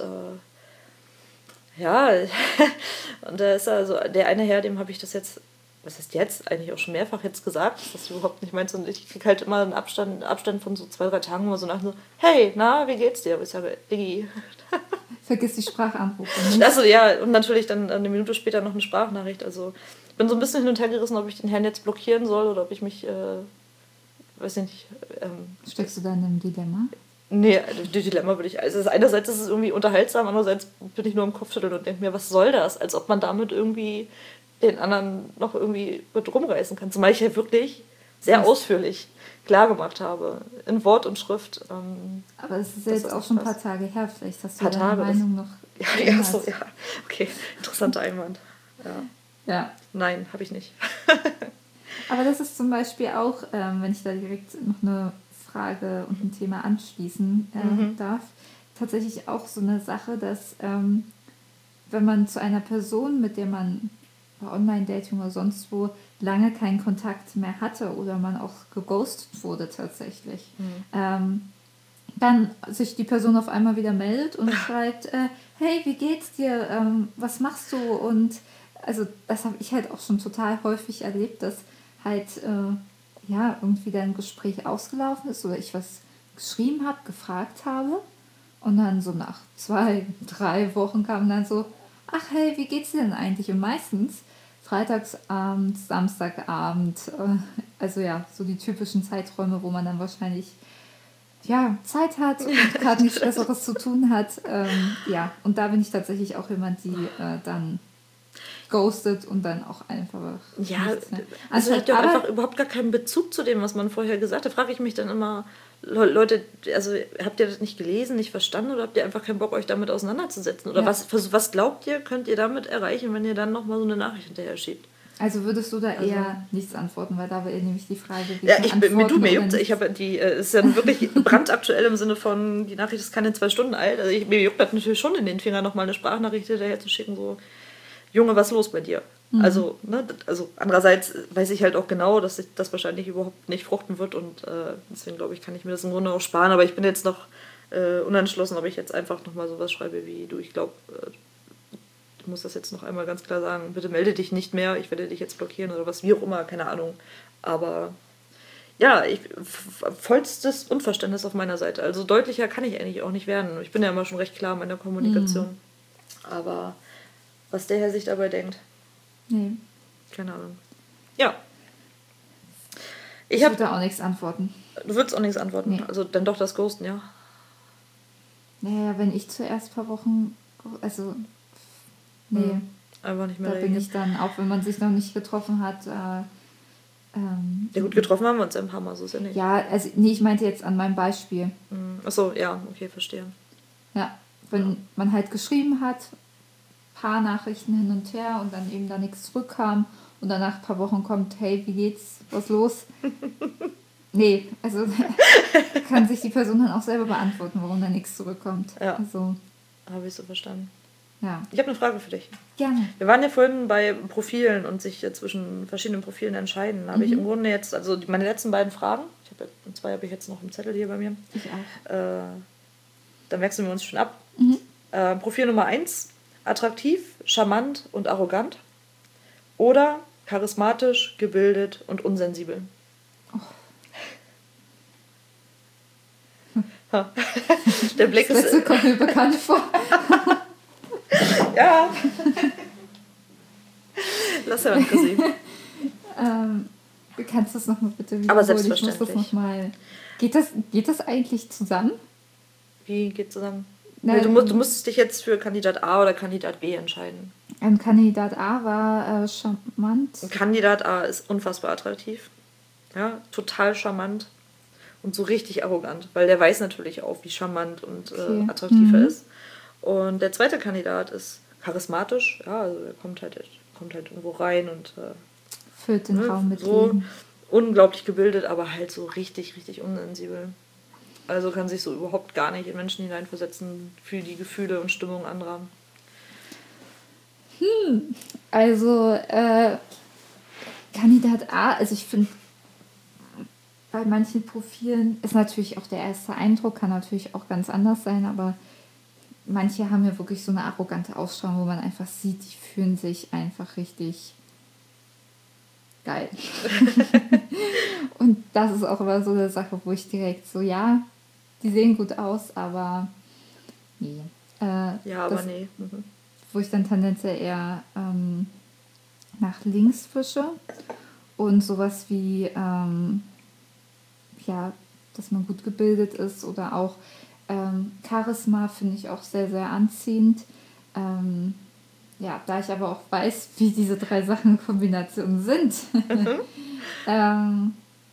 äh, ja, und da ist also der eine Herr, dem habe ich das jetzt, was heißt jetzt, eigentlich auch schon mehrfach jetzt gesagt, dass das überhaupt nicht meins und ich kriege halt immer einen Abstand, Abstand von so zwei, drei Tagen immer so nach so, hey, na, wie geht's dir? Und ich sage, Diggi.
Vergiss die Sprachanrufe.
Also ja, und natürlich dann eine Minute später noch eine Sprachnachricht, also ich bin so ein bisschen hin und her gerissen, ob ich den Herrn jetzt blockieren soll oder ob ich mich, äh, weiß ich nicht. Ähm,
Steckst du da in einem Dilemma?
Nee, das Dilemma würde ich. Also einerseits ist es irgendwie unterhaltsam, andererseits bin ich nur im Kopfschütteln und denke mir, was soll das? Als ob man damit irgendwie den anderen noch irgendwie mit rumreißen kann. Zumal ich ja wirklich sehr was? ausführlich klar gemacht habe, in Wort und Schrift. Ähm,
Aber es ist ja jetzt auch schon ein paar Tage her, vielleicht hast du
paar
deine
Tage,
Meinung noch.
Ja, ja, so, ja. Okay, interessanter Einwand. Ja.
Ja.
Nein, habe ich nicht.
Aber das ist zum Beispiel auch, ähm, wenn ich da direkt noch eine Frage und ein Thema anschließen äh, mhm. darf, tatsächlich auch so eine Sache, dass ähm, wenn man zu einer Person, mit der man bei Online-Dating oder sonst wo lange keinen Kontakt mehr hatte oder man auch geghostet wurde tatsächlich, mhm. ähm, dann sich die Person auf einmal wieder meldet und schreibt, äh, hey, wie geht's dir, ähm, was machst du? Und also das habe ich halt auch schon total häufig erlebt, dass halt äh, ja irgendwie dann ein Gespräch ausgelaufen ist oder ich was geschrieben habe, gefragt habe und dann so nach zwei, drei Wochen kam dann so, ach hey, wie geht's dir denn eigentlich? Und meistens Freitagsabend, Samstagabend, äh, also ja, so die typischen Zeiträume, wo man dann wahrscheinlich ja, Zeit hat und gerade nichts Besseres zu tun hat. Ähm, ja, und da bin ich tatsächlich auch jemand, die äh, dann ghostet und dann auch einfach
ja, nichts, ne? Also hat ja einfach überhaupt gar keinen Bezug zu dem, was man vorher gesagt hat. Da frage ich mich dann immer, Leute, also habt ihr das nicht gelesen, nicht verstanden oder habt ihr einfach keinen Bock, euch damit auseinanderzusetzen? Oder ja. was, was glaubt ihr, könnt ihr damit erreichen, wenn ihr dann nochmal so eine Nachricht hinterher schiebt?
Also würdest du da also, eher nichts antworten, weil da wäre nämlich die Frage, wie
ja, ich mir du mir juckt, ich habe die, es ist ja wirklich brandaktuell im Sinne von, die Nachricht ist keine zwei Stunden alt, also ich, mir juckt das natürlich schon in den Finger, nochmal eine Sprachnachricht hinterher zu schicken, so, Junge, was ist los bei dir? Mhm. Also, ne, also andererseits weiß ich halt auch genau, dass ich das wahrscheinlich überhaupt nicht fruchten wird und äh, deswegen glaube ich, kann ich mir das im Grunde auch sparen, aber ich bin jetzt noch äh, unentschlossen, ob ich jetzt einfach nochmal sowas schreibe wie, du, ich glaube, äh, ich muss das jetzt noch einmal ganz klar sagen, bitte melde dich nicht mehr, ich werde dich jetzt blockieren oder was, wie auch immer, keine Ahnung. Aber ja, ich, vollstes Unverständnis auf meiner Seite. Also deutlicher kann ich eigentlich auch nicht werden. Ich bin ja immer schon recht klar in meiner Kommunikation. Mhm. Aber was der Herr sich dabei denkt,
nee.
Keine Ahnung. Ja.
Ich, ich würde auch nichts antworten.
Du würdest auch nichts antworten? Nee. Also dann doch das Ghosten, ja?
Naja, wenn ich zuerst ein paar Wochen, also nee, hm.
einfach nicht mehr.
Da
reagieren.
bin ich dann, auch wenn man sich noch nicht getroffen hat. Äh, ähm,
ja gut, getroffen haben wir uns ja ein paar Mal, so ist ja nicht.
Ja, also nee, ich meinte jetzt an meinem Beispiel.
Hm. Achso, ja, okay, verstehe.
Ja, wenn ja. man halt geschrieben hat, paar Nachrichten hin und her und dann eben da nichts zurückkam und dann nach ein paar Wochen kommt, hey, wie geht's, was los? Nee, also kann sich die Person dann auch selber beantworten, warum da nichts zurückkommt.
Ja,
also,
habe ich so verstanden.
Ja.
Ich habe eine Frage für dich.
Gerne.
Wir waren ja vorhin bei Profilen und sich zwischen verschiedenen Profilen entscheiden. Da habe mhm. ich im Grunde jetzt, also meine letzten beiden Fragen, ich habe ja, zwei habe ich jetzt noch im Zettel hier bei mir.
Ich auch.
Äh, dann wechseln wir uns schon ab.
Mhm.
Äh, Profil Nummer eins, attraktiv, charmant und arrogant oder charismatisch, gebildet und unsensibel. Oh. Ha. Der Blick
das ist... kommt mir bekannt vor.
Ja. Lass ja mal sehen.
ähm, kannst du das nochmal bitte wiederholen?
Aber selbstverständlich.
Ich muss das noch mal... geht, das, geht das eigentlich zusammen?
Wie geht zusammen?
Nein,
du, musst, du musstest dich jetzt für Kandidat A oder Kandidat B entscheiden.
Ein Kandidat A war äh, charmant.
Kandidat A ist unfassbar attraktiv. Ja, total charmant. Und so richtig arrogant, weil der weiß natürlich auch, wie charmant und okay. äh, attraktiv mhm. er ist. Und der zweite Kandidat ist charismatisch, ja, also er kommt halt, kommt halt irgendwo rein und äh,
füllt den ne, Raum mit
so
Leben.
Unglaublich gebildet, aber halt so richtig, richtig unsensibel. Also kann sich so überhaupt gar nicht in Menschen hineinversetzen für die Gefühle und Stimmung anderer.
Hm, also äh, Kandidat A, also ich finde, bei manchen Profilen ist natürlich auch der erste Eindruck, kann natürlich auch ganz anders sein, aber manche haben ja wirklich so eine arrogante Ausstrahlung, wo man einfach sieht, die fühlen sich einfach richtig geil. Und das ist auch immer so eine Sache, wo ich direkt so, ja, die sehen gut aus, aber nee. Äh,
ja, aber
das,
nee. Mhm.
Wo ich dann tendenziell eher ähm, nach links fische und sowas wie ähm, ja, dass man gut gebildet ist oder auch ähm, Charisma finde ich auch sehr, sehr anziehend. Ähm, ja, da ich aber auch weiß, wie diese drei Sachen in Kombination sind. Mhm. ähm,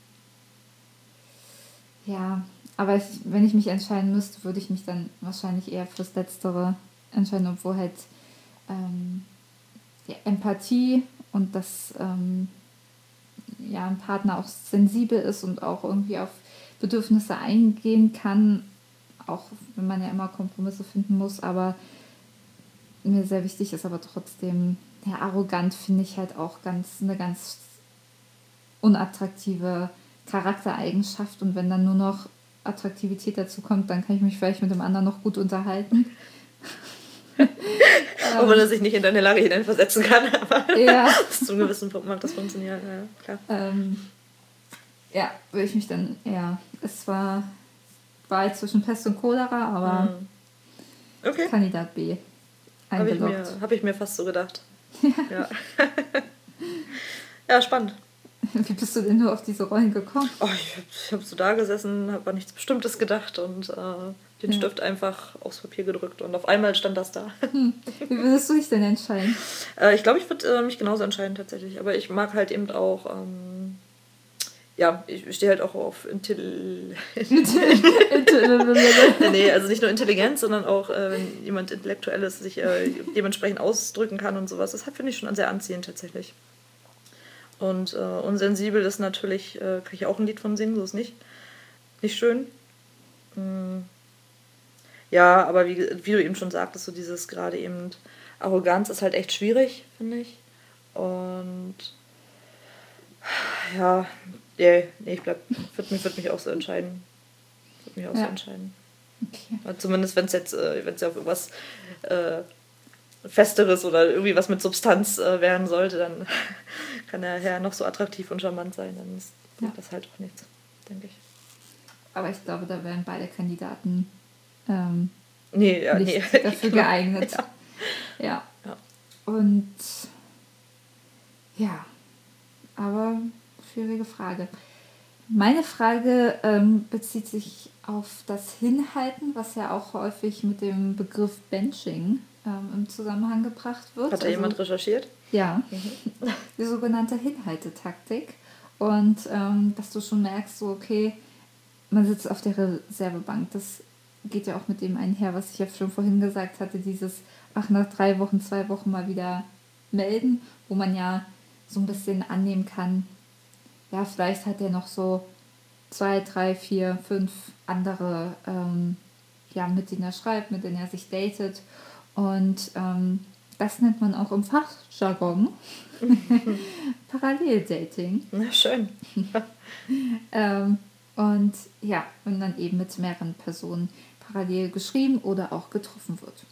ja, aber ich, wenn ich mich entscheiden müsste, würde ich mich dann wahrscheinlich eher fürs Letztere entscheiden, obwohl halt ähm, die Empathie und das ähm, ja, ein Partner auch sensibel ist und auch irgendwie auf Bedürfnisse eingehen kann, auch wenn man ja immer Kompromisse finden muss, aber mir sehr wichtig ist, aber trotzdem, ja, arrogant finde ich halt auch ganz eine ganz unattraktive Charaktereigenschaft und wenn dann nur noch Attraktivität dazu kommt, dann kann ich mich vielleicht mit dem anderen noch gut unterhalten.
Auch wenn er sich nicht in deine Lage hineinversetzen kann, aber
ja.
Bis zu einem gewissen Punkt mag das funktionieren, ja, klar.
Ähm, ja, würde ich mich dann, ja, es war Wahl zwischen Pest und Cholera, aber
okay.
Kandidat B.
Habe ich, mir, hab ich mir fast so gedacht. Ja, ja spannend.
Wie bist du denn nur auf diese Rollen gekommen?
Oh, ich habe ich hab so da gesessen, habe an nichts Bestimmtes gedacht und äh, den ja. Stift einfach aufs Papier gedrückt und auf einmal stand das da.
Hm. Wie würdest du dich denn entscheiden?
äh, ich glaube, ich würde äh, mich genauso entscheiden tatsächlich. Aber ich mag halt eben auch, ähm, ja, ich stehe halt auch auf Intelligenz. Nee, also nicht nur Intelligenz, sondern auch, äh, wenn jemand intellektuell ist, sich äh, dementsprechend ausdrücken kann und sowas. Das finde ich schon sehr anziehend tatsächlich. Und äh, unsensibel ist natürlich, äh, kann ich auch ein Lied von singen, so ist nicht. Nicht schön. Hm. Ja, aber wie, wie du eben schon sagtest, so dieses gerade eben Arroganz ist halt echt schwierig, finde ich. Und ja, nee, nee ich bleib, würde mich, würd mich auch so entscheiden. Würde mich auch ja. so entscheiden.
Okay.
Aber zumindest wenn es jetzt, äh, wenn es ja auf irgendwas äh, Festeres oder irgendwie was mit Substanz äh, werden sollte, dann kann der Herr noch so attraktiv und charmant sein, dann ist ja. das halt auch nichts, denke ich.
Aber ich glaube, da wären beide Kandidaten ähm,
nee, ja,
nicht
nee.
dafür geeignet. Ja. Ja.
ja.
Und ja, aber schwierige Frage. Meine Frage ähm, bezieht sich auf das Hinhalten, was ja auch häufig mit dem Begriff Benching ähm, im Zusammenhang gebracht wird.
Hat da also, jemand recherchiert?
Ja, mhm. Die sogenannte Hinhaltetaktik. Und ähm, dass du schon merkst, so okay, man sitzt auf der Reservebank. Das geht ja auch mit dem einher, was ich ja schon vorhin gesagt hatte, dieses, ach, nach drei Wochen, zwei Wochen mal wieder melden, wo man ja so ein bisschen annehmen kann, ja, vielleicht hat er noch so zwei, drei, vier, fünf andere, ähm, ja, mit denen er schreibt, mit denen er sich datet. Und ähm, das nennt man auch im Fachjargon Paralleldating.
Na, schön.
ähm, und ja, und dann eben mit mehreren Personen parallel geschrieben oder auch getroffen wird.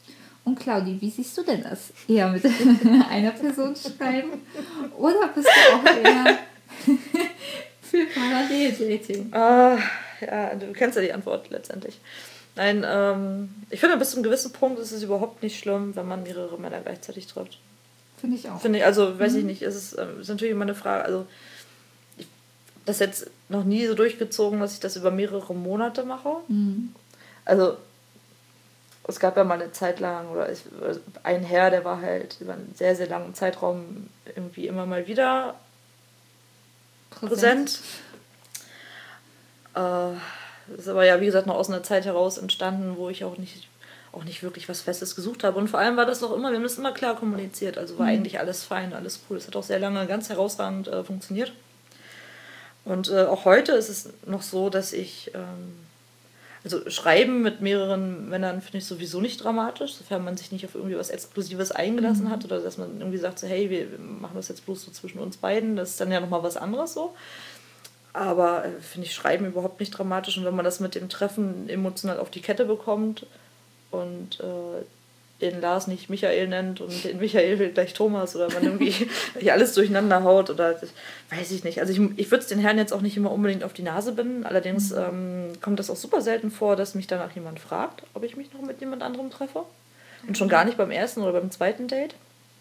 Und Claudi, wie siehst du denn das? Eher mit einer Person schreiben oder bist du auch eher für Paralleldating?
Ah, ja, du kennst ja die Antwort letztendlich. Nein, ähm, ich finde, bis zu einem gewissen Punkt ist es überhaupt nicht schlimm, wenn man mehrere Männer gleichzeitig trifft.
Finde ich auch.
Finde ich, also weiß mhm. ich nicht, es ist, äh, ist natürlich immer eine Frage, also ich das jetzt noch nie so durchgezogen, dass ich das über mehrere Monate mache. Mhm. Also es gab ja mal eine Zeit lang, oder ich, ein Herr, der war halt über einen sehr, sehr langen Zeitraum irgendwie immer mal wieder präsent. präsent. Äh, das ist aber ja, wie gesagt, noch aus einer Zeit heraus entstanden, wo ich auch nicht, auch nicht wirklich was Festes gesucht habe. Und vor allem war das noch immer, wir haben das immer klar kommuniziert. Also war mhm. eigentlich alles fein, alles cool. Es hat auch sehr lange ganz herausragend äh, funktioniert. Und äh, auch heute ist es noch so, dass ich... Ähm, Also Schreiben mit mehreren Männern finde ich sowieso nicht dramatisch, sofern man sich nicht auf irgendwie was Exklusives eingelassen mhm. hat oder dass man irgendwie sagt, so, hey, wir machen das jetzt bloß so zwischen uns beiden, das ist dann ja nochmal was anderes so. Aber äh, finde ich Schreiben überhaupt nicht dramatisch und wenn man das mit dem Treffen emotional auf die Kette bekommt und äh, den Lars nicht Michael nennt und den Michael gleich Thomas oder man irgendwie alles durcheinander haut oder weiß ich nicht. Also ich, ich würde es den Herren jetzt auch nicht immer unbedingt auf die Nase binden. Allerdings mhm. ähm, kommt das auch super selten vor, dass mich danach jemand fragt, ob ich mich noch mit jemand anderem treffe. Und schon gar nicht beim ersten oder beim zweiten Date.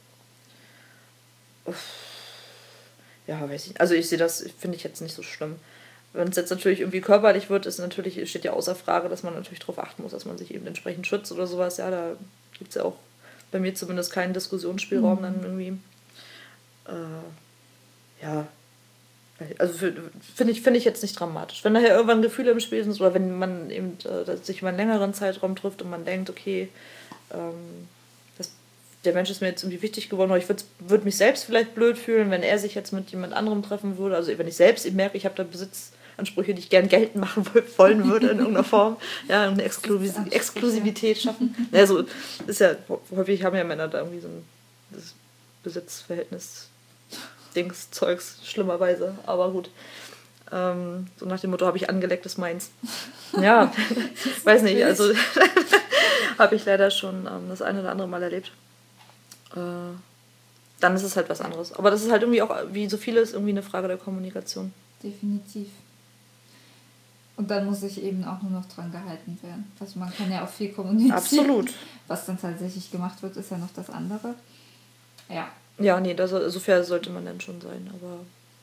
Uff. Ja, weiß ich nicht. Also ich sehe das, finde ich jetzt nicht so schlimm. Wenn es jetzt natürlich irgendwie körperlich wird, ist natürlich, steht ja außer Frage, dass man natürlich darauf achten muss, dass man sich eben entsprechend schützt oder sowas. Ja, da gibt es ja auch bei mir zumindest keinen Diskussionsspielraum mhm. dann irgendwie. Äh, ja, also finde ich, find ich jetzt nicht dramatisch. Wenn daher irgendwann Gefühle im Spiel sind oder wenn man eben äh, sich über einen längeren Zeitraum trifft und man denkt, okay, ähm, das, der Mensch ist mir jetzt irgendwie wichtig geworden, oder ich würde würd mich selbst vielleicht blöd fühlen, wenn er sich jetzt mit jemand anderem treffen würde. Also wenn ich selbst eben merke, ich habe da Besitzansprüche, die ich gern geltend machen wollen würde in irgendeiner Form, ja, eine Exklusiv Exklusivität schaffen. Ja, so ist ja, häufig haben ja Männer da irgendwie so ein das Besitzverhältnis Dings, Zeugs, schlimmerweise, aber gut. Ähm, so nach dem Motto, habe ich angelecktes meins. Ja, weiß nicht, also habe ich leider schon ähm, das eine oder andere Mal erlebt. Äh, dann ist es halt was anderes. Aber das ist halt irgendwie auch, wie so vieles, irgendwie eine Frage der Kommunikation.
Definitiv. Und dann muss sich eben auch nur noch dran gehalten werden. Also man kann ja auch viel kommunizieren.
Absolut.
Was dann tatsächlich gemacht wird, ist ja noch das andere. Ja.
Ja, nee, das, so fair sollte man dann schon sein, aber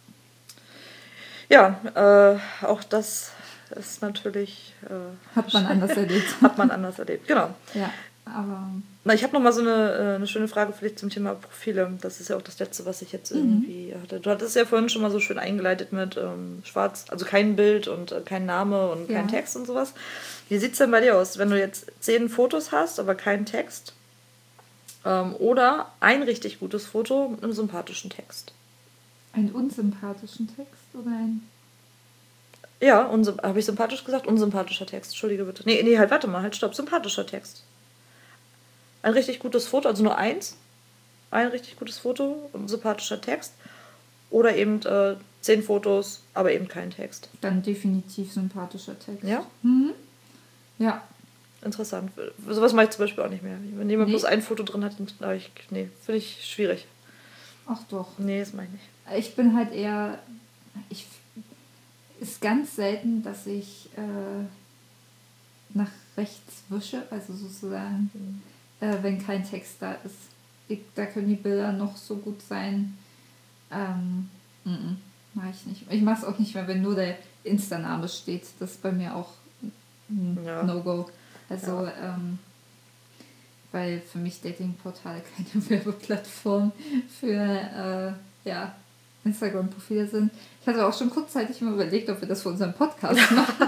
ja, äh, auch das ist natürlich... Äh,
hat man anders erlebt.
Hat man anders erlebt, genau.
Ja, aber...
Na, ich habe noch mal so eine, eine schöne Frage für dich zum Thema Profile. Das ist ja auch das Letzte, was ich jetzt irgendwie mhm. hatte. Du hattest ja vorhin schon mal so schön eingeleitet mit ähm, schwarz, also kein Bild und äh, kein Name und ja. kein Text und sowas. Wie sieht es denn bei dir aus, wenn du jetzt zehn Fotos hast, aber keinen Text? Ähm, oder ein richtig gutes Foto mit einem sympathischen Text.
Einen unsympathischen Text oder ein...
Ja, habe ich sympathisch gesagt? Unsympathischer Text, entschuldige bitte. Nee, nee, halt, warte mal, halt, stopp, sympathischer Text. Ein richtig gutes Foto, also nur eins. Ein richtig gutes Foto und ein sympathischer Text. Oder eben äh, zehn Fotos, aber eben kein Text.
Dann definitiv sympathischer Text.
Ja?
Mhm. Ja.
Interessant. Sowas mache ich zum Beispiel auch nicht mehr. Wenn jemand nee. bloß ein Foto drin hat, dann ich, nee, finde ich schwierig.
Ach doch.
Nee, das meine ich nicht.
Ich bin halt eher... Ich, ist ganz selten, dass ich äh, nach rechts wische, also sozusagen, mhm. äh, wenn kein Text da ist. Ich, da können die Bilder noch so gut sein. Ähm, mache ich nicht. Ich mache es auch nicht mehr, wenn nur der Insta-Name steht. Das ist bei mir auch ein ja. No-Go. Also, ja. ähm, weil für mich Dating-Portale keine Werbeplattform für äh, ja, Instagram-Profile sind. Ich hatte auch schon kurzzeitig mal überlegt, ob wir das für unseren Podcast machen.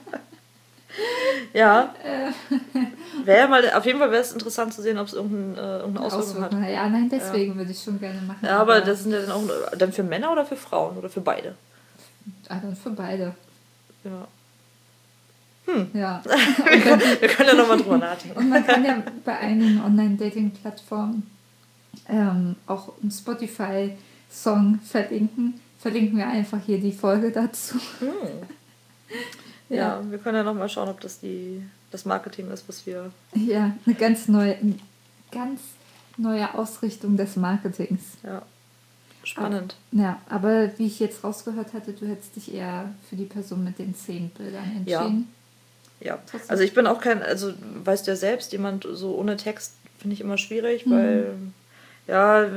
Ja. Wäre mal, auf jeden Fall wäre es interessant zu sehen, ob es irgendeine, äh, irgendeine Auswirkung hat.
Ja, nein, deswegen ja. würde ich schon gerne machen.
Ja, aber, aber das sind ja dann auch dann für Männer oder für Frauen oder für beide?
Ah, dann für beide.
Ja. Hm.
Ja.
wir, können, wir können ja nochmal drüber nachdenken.
Und man kann ja bei einigen Online-Dating-Plattformen ähm, auch einen Spotify-Song verlinken. Verlinken wir einfach hier die Folge dazu.
Hm. Ja. ja, wir können ja nochmal schauen, ob das die, das Marketing ist, was wir...
Ja, eine ganz neue, ganz neue Ausrichtung des Marketings.
Ja, spannend.
Aber, ja, aber wie ich jetzt rausgehört hatte, du hättest dich eher für die Person mit den zehn Bildern entschieden.
Ja, ja. Also ich bin auch kein, also weißt du ja selbst, jemand so ohne Text finde ich immer schwierig, mhm. weil, ja,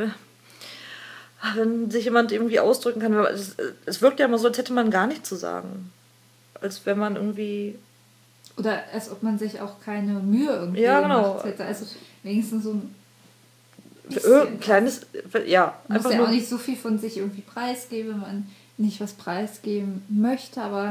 wenn sich jemand irgendwie ausdrücken kann, es, es wirkt ja immer so, als hätte man gar nichts zu sagen. Als wenn man irgendwie...
Oder als ob man sich auch keine Mühe irgendwie
ja, genau.
gemacht hätte. Also wenigstens so ein
Ein kleines, ja.
Man muss ja auch nicht so viel von sich irgendwie preisgeben, wenn man nicht was preisgeben möchte, aber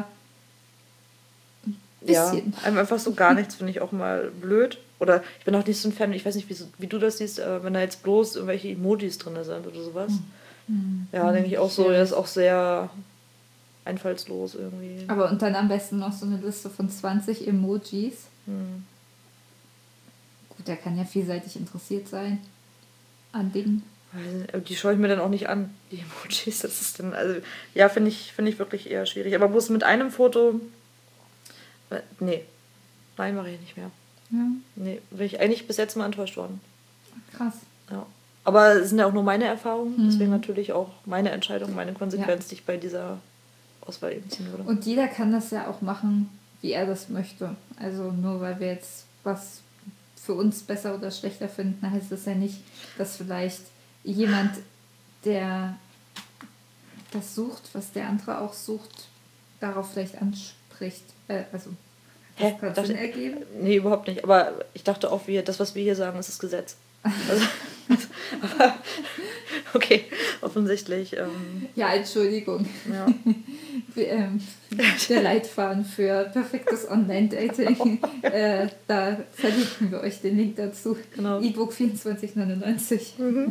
ein bisschen.
Ja, einfach so gar nichts finde ich auch mal blöd. Oder ich bin auch nicht so ein Fan, ich weiß nicht, wie, wie du das siehst, wenn da jetzt bloß irgendwelche Emojis drin sind oder sowas. Hm. Ja, denke ich auch so, der ist auch sehr einfallslos irgendwie.
Aber und dann am besten noch so eine Liste von zwanzig Emojis. Hm. Gut, der kann ja vielseitig interessiert sein an Dingen.
Die schaue ich mir dann auch nicht an, die Emojis. Das ist dann, also, ja, finde ich, find ich wirklich eher schwierig. Aber bloß mit einem Foto, äh, nee, nein, mache ich nicht mehr. Ja. Nee, bin ich eigentlich bis jetzt mal enttäuscht worden.
Krass.
Ja. Aber es sind ja auch nur meine Erfahrungen, mhm. deswegen natürlich auch meine Entscheidung, meine Konsequenz, ja. die ich bei dieser Auswahl eben ziehen würde.
Und jeder kann das ja auch machen, wie er das möchte. Also nur weil wir jetzt was für uns besser oder schlechter finden, heißt das ja nicht, dass vielleicht jemand, der das sucht, was der andere auch sucht, darauf vielleicht anspricht. Äh, also,
Hä?
Kann das Sinn ergeben?
Nee, überhaupt nicht. Aber ich dachte auch, wir, das, was wir hier sagen, ist das Gesetz. Also, aber, okay, offensichtlich. Ähm,
ja, Entschuldigung.
Ja.
ähm, der Leitfaden für perfektes Online-Dating. äh, da verlinken wir euch den Link dazu.
Genau.
E-Book vierundzwanzig neunundneunzig.
Mhm.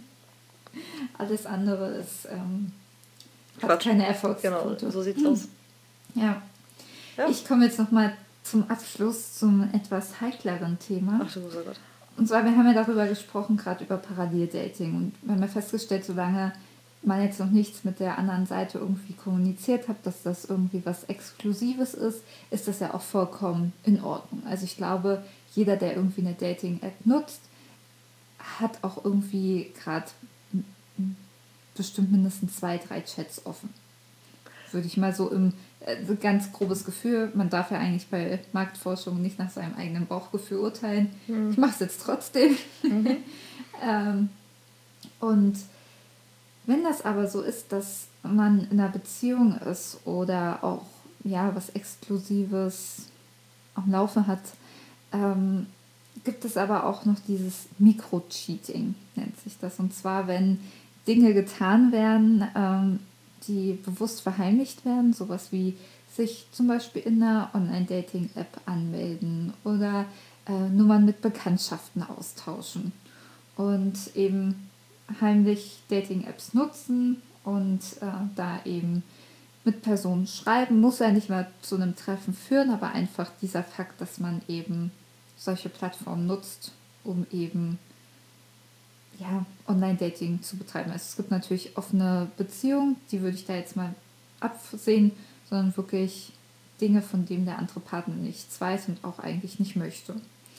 Alles andere ist ähm, hat keine Erfolgsquote.
Genau, so sieht's aus.
Ja.
ja.
Ich komme jetzt nochmal zum Abschluss zum etwas heikleren Thema.
Ach du großer Gott.
Und zwar, wir haben ja darüber gesprochen, gerade über Paralleldating. Und wir haben ja festgestellt, solange man jetzt noch nichts mit der anderen Seite irgendwie kommuniziert hat, dass das irgendwie was Exklusives ist, ist das ja auch vollkommen in Ordnung. Also ich glaube, jeder, der irgendwie eine Dating-App nutzt, hat auch irgendwie gerade bestimmt mindestens zwei, drei Chats offen. Würde ich mal so im äh, ganz grobes Gefühl, man darf ja eigentlich bei Marktforschung nicht nach seinem eigenen Bauchgefühl urteilen. Mhm. Ich mache es jetzt trotzdem. Mhm. ähm, und wenn das aber so ist, dass man in einer Beziehung ist oder auch ja, was Exklusives am Laufen hat, ähm, gibt es aber auch noch dieses Mikro-Cheating, nennt sich das. Und zwar, wenn Dinge getan werden, ähm, die bewusst verheimlicht werden, sowas wie sich zum Beispiel in einer Online-Dating-App anmelden oder äh, Nummern mit Bekanntschaften austauschen und eben heimlich Dating-Apps nutzen und äh, da eben mit Personen schreiben. Muss ja nicht mal zu einem Treffen führen, aber einfach dieser Fakt, dass man eben solche Plattformen nutzt, um eben ja, Online-Dating zu betreiben. Also es gibt natürlich offene Beziehungen, die würde ich da jetzt mal absehen, sondern wirklich Dinge, von denen der andere Partner nichts weiß und auch eigentlich nicht möchte.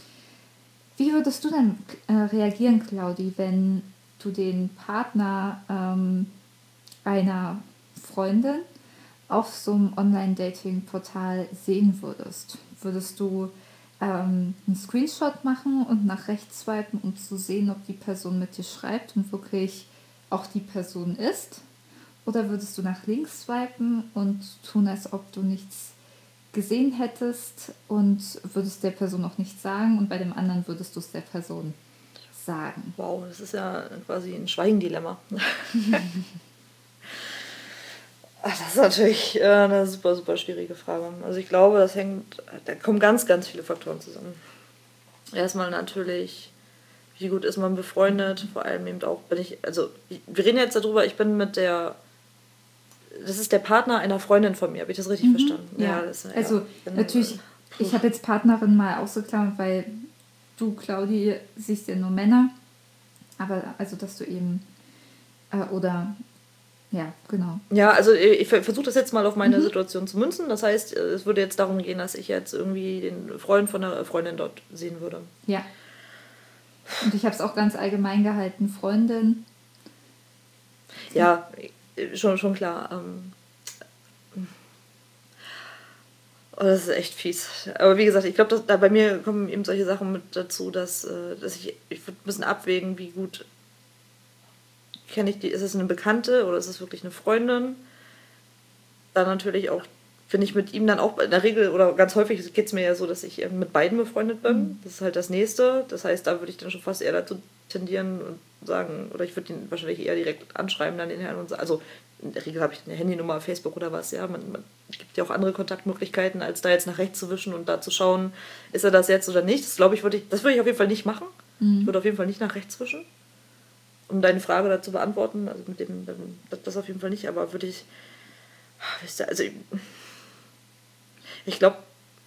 Wie würdest du denn äh, reagieren, Claudi, wenn du den Partner ähm, einer Freundin auf so einem Online-Dating-Portal sehen würdest? Würdest du ähm, einen Screenshot machen und nach rechts swipen, um zu sehen, ob die Person mit dir schreibt und wirklich auch die Person ist? Oder würdest du nach links swipen und tun, als ob du nichts gesehen hättest und würdest der Person auch nichts sagen und bei dem anderen würdest du es der Person sagen?
Wow, das ist ja quasi ein Schweigendilemma. Das ist natürlich eine super, super schwierige Frage. Also ich glaube, das hängt, da kommen ganz, ganz viele Faktoren zusammen. Erstmal natürlich, wie gut ist man befreundet, vor allem eben auch, bin ich, also wir reden jetzt darüber, ich bin mit der, das ist der Partner einer Freundin von mir, habe ich das richtig mhm, verstanden?
Ja, ja das, ja, also bin, natürlich, äh, ich habe jetzt Partnerin mal ausgeklammert, weil du, Claudi, siehst ja nur Männer, aber also, dass du eben, äh, oder... Ja, genau.
Ja, also ich versuche das jetzt mal auf meine mhm. Situation zu münzen. Das heißt, es würde jetzt darum gehen, dass ich jetzt irgendwie den Freund von einer Freundin dort sehen würde.
Ja. Und ich habe es auch ganz allgemein gehalten, Freundin.
Ja, schon, schon klar. Ähm, oh, das ist echt fies. Aber wie gesagt, ich glaube, da bei mir kommen eben solche Sachen mit dazu, dass, äh, dass ich, ich würde ein bisschen abwägen, wie gut kenne ich die, ist es eine Bekannte oder ist es wirklich eine Freundin? Dann natürlich auch, bin ich mit ihm dann auch in der Regel oder ganz häufig geht es mir ja so, dass ich mit beiden befreundet bin. Mhm. Das ist halt das Nächste. Das heißt, da würde ich dann schon fast eher dazu tendieren und sagen, oder ich würde ihn wahrscheinlich eher direkt anschreiben, dann den Herrn und sagen, also in der Regel habe ich eine Handynummer, Facebook oder was, ja, man, man gibt ja auch andere Kontaktmöglichkeiten, als da jetzt nach rechts zu wischen und da zu schauen, ist er das jetzt oder nicht. Das glaube ich, würde ich, das würde ich auf jeden Fall nicht machen. Mhm. Ich würde auf jeden Fall nicht nach rechts wischen. Um deine Frage dazu beantworten, also mit dem, das, das auf jeden Fall nicht, aber würde ich, wisst ihr, also ich, ich glaube,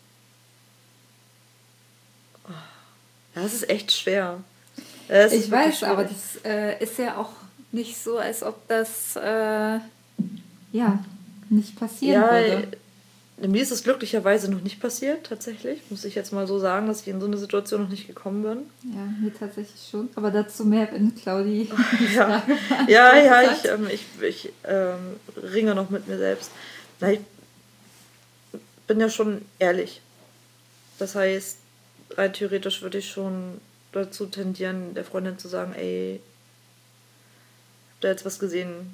das ist echt schwer. Das
ich weiß, aber das äh, ist ja auch nicht so, als ob das äh, ja nicht passieren
ja,
würde.
Mir ist es glücklicherweise noch nicht passiert, tatsächlich. Muss ich jetzt mal so sagen, dass ich in so eine Situation noch nicht gekommen bin.
Ja, mir tatsächlich schon. Aber dazu mehr, wenn Claudi
ja. ja, ja, ich, ähm, ich, ich ähm, ringe noch mit mir selbst. Na, ich bin ja schon ehrlich. Das heißt, rein theoretisch würde ich schon dazu tendieren, der Freundin zu sagen, ey, hab da jetzt was gesehen.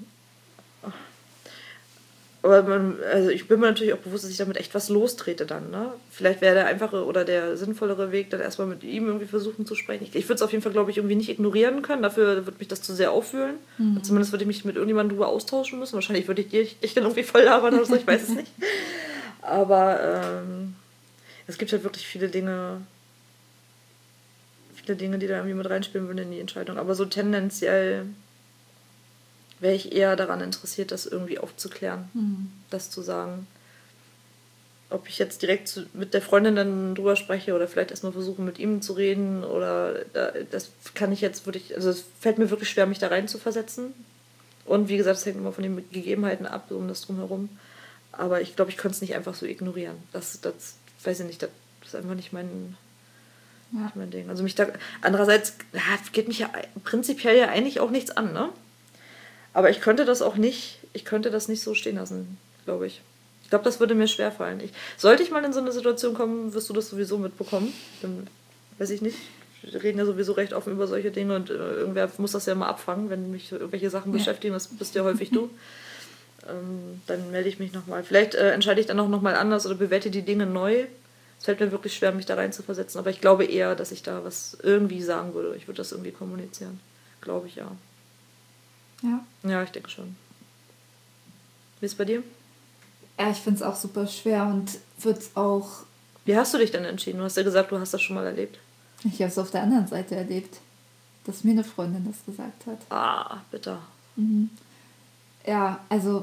Aber man, also ich bin mir natürlich auch bewusst, dass ich damit echt was lostrete dann. Ne? Vielleicht wäre der einfache oder der sinnvollere Weg, dann erstmal mit ihm irgendwie versuchen zu sprechen. Ich, ich würde es auf jeden Fall, glaube ich, irgendwie nicht ignorieren können. Dafür würde mich das zu sehr aufwühlen. Mhm. Zumindest würde ich mich mit irgendjemandem darüber austauschen müssen. Wahrscheinlich würde ich dich, dich dann irgendwie voll labern oder so, ich weiß es nicht. Aber ähm, es gibt halt wirklich viele Dinge, viele Dinge, die da irgendwie mit reinspielen würden in die Entscheidung. Aber so tendenziell wäre ich eher daran interessiert, das irgendwie aufzuklären, mhm. das zu sagen. Ob ich jetzt direkt zu, mit der Freundin dann drüber spreche oder vielleicht erstmal versuche, mit ihm zu reden oder da, das kann ich jetzt wirklich, also es fällt mir wirklich schwer, mich da rein zu versetzen. Und wie gesagt, es hängt immer von den Gegebenheiten ab, um das drumherum. Aber ich glaube, ich könnte es nicht einfach so ignorieren. Das, das weiß ich nicht, das ist einfach nicht mein, ja. nicht mein Ding. Also mich da, andererseits ja, geht mich ja prinzipiell ja eigentlich auch nichts an, ne? Aber ich könnte das auch nicht, ich könnte das nicht so stehen lassen, glaube ich. Ich glaube, das würde mir schwerfallen. Ich, sollte ich mal in so eine Situation kommen, wirst du das sowieso mitbekommen. Dann weiß ich nicht. Wir reden ja sowieso recht offen über solche Dinge und äh, irgendwer muss das ja mal abfangen, wenn mich irgendwelche Sachen ja. beschäftigen. Das bist ja häufig du. ähm, dann melde ich mich nochmal. Vielleicht äh, entscheide ich dann auch nochmal anders oder bewerte die Dinge neu. Es fällt mir wirklich schwer, mich da rein zu versetzen. Aber ich glaube eher, dass ich da was irgendwie sagen würde. Ich würde das irgendwie kommunizieren. Glaube ich, ja.
Ja.
Ja, ich denke schon. Wie ist es bei dir?
Ja, ich finde es auch super schwer und würde es auch...
Wie hast du dich denn entschieden? Du hast ja gesagt, du hast das schon mal erlebt.
Ich habe es auf der anderen Seite erlebt, dass mir eine Freundin das gesagt hat.
Ah, bitter.
Mhm. Ja, also...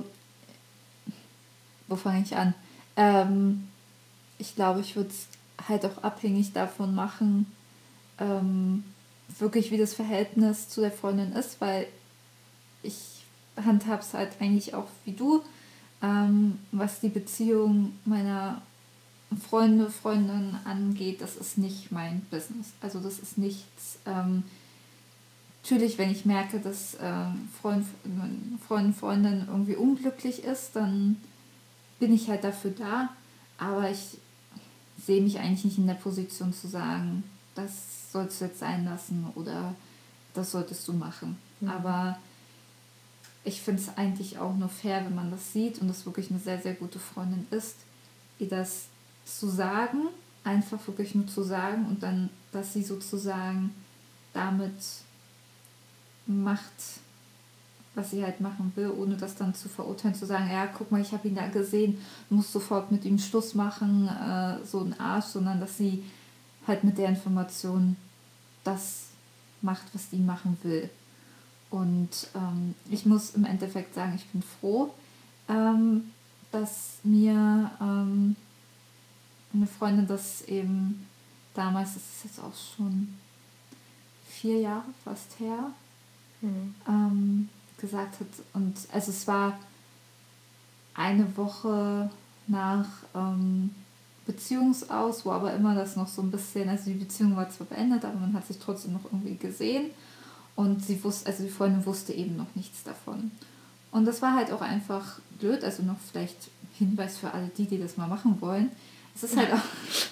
Wo fange ich an? Ähm, ich glaube, ich würde es halt auch abhängig davon machen, ähm, wirklich wie das Verhältnis zu der Freundin ist, weil ich handhabe es halt eigentlich auch wie du, ähm, was die Beziehung meiner Freunde, Freundinnen angeht, das ist nicht mein Business. Also das ist nichts, ähm, natürlich, wenn ich merke, dass ähm, Freund, Freund, Freundin irgendwie unglücklich ist, dann bin ich halt dafür da, aber ich sehe mich eigentlich nicht in der Position zu sagen, das sollst du jetzt sein lassen oder das solltest du machen. Mhm. Aber ich finde es eigentlich auch nur fair, wenn man das sieht und das wirklich eine sehr, sehr gute Freundin ist, ihr das zu sagen, einfach wirklich nur zu sagen und dann, dass sie sozusagen damit macht, was sie halt machen will, ohne das dann zu verurteilen, zu sagen, ja, guck mal, ich habe ihn da gesehen, muss sofort mit ihm Schluss machen, äh, so ein Arsch, sondern dass sie halt mit der Information das macht, was die machen will. Und ähm, ich muss im Endeffekt sagen, ich bin froh, ähm, dass mir ähm, eine Freundin das eben damals, das ist jetzt auch schon vier Jahre fast her, mhm. ähm, gesagt hat. Und also es war eine Woche nach ähm, Beziehungsaus, wo aber immer das noch so ein bisschen, also die Beziehung war zwar beendet, aber man hat sich trotzdem noch irgendwie gesehen und sie wusste, also die Freundin wusste eben noch nichts davon. Und das war halt auch einfach blöd, also noch vielleicht Hinweis für alle die, die das mal machen wollen. Es ist halt auch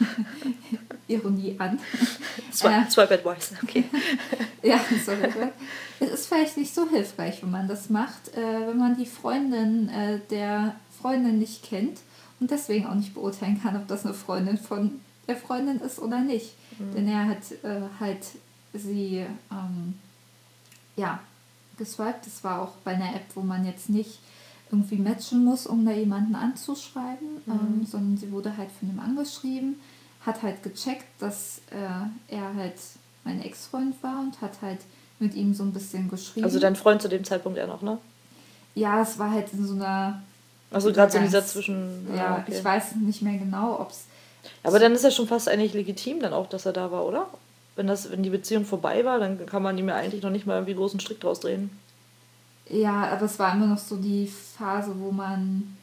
Ironie an.
Swipe, swipe advice, okay.
Ja, sorry. Es ist vielleicht nicht so hilfreich, wenn man das macht, äh, wenn man die Freundin äh, der Freundin nicht kennt und deswegen auch nicht beurteilen kann, ob das eine Freundin von der Freundin ist oder nicht. Mhm. Denn er hat äh, halt sie ähm, ja, geswiped. Das war auch bei einer App, wo man jetzt nicht irgendwie matchen muss, um da jemanden anzuschreiben, mhm. ähm, sondern sie wurde halt von ihm angeschrieben, hat halt gecheckt, dass äh, er halt mein Ex-Freund war und hat halt mit ihm so ein bisschen geschrieben.
Also dein Freund zu dem Zeitpunkt ja noch, ne?
Ja, es war halt in so einer...
Also gerade so in dieser Zwischen...
Ja, ja okay. Ich weiß nicht mehr genau, ob es...
Aber dann ist ja schon fast eigentlich legitim dann auch, dass er da war, oder? Wenn, das, wenn die Beziehung vorbei war, dann kann man ihm ja eigentlich noch nicht mal irgendwie großen Strick draus drehen.
Ja, aber es war immer noch so die Phase, wo man...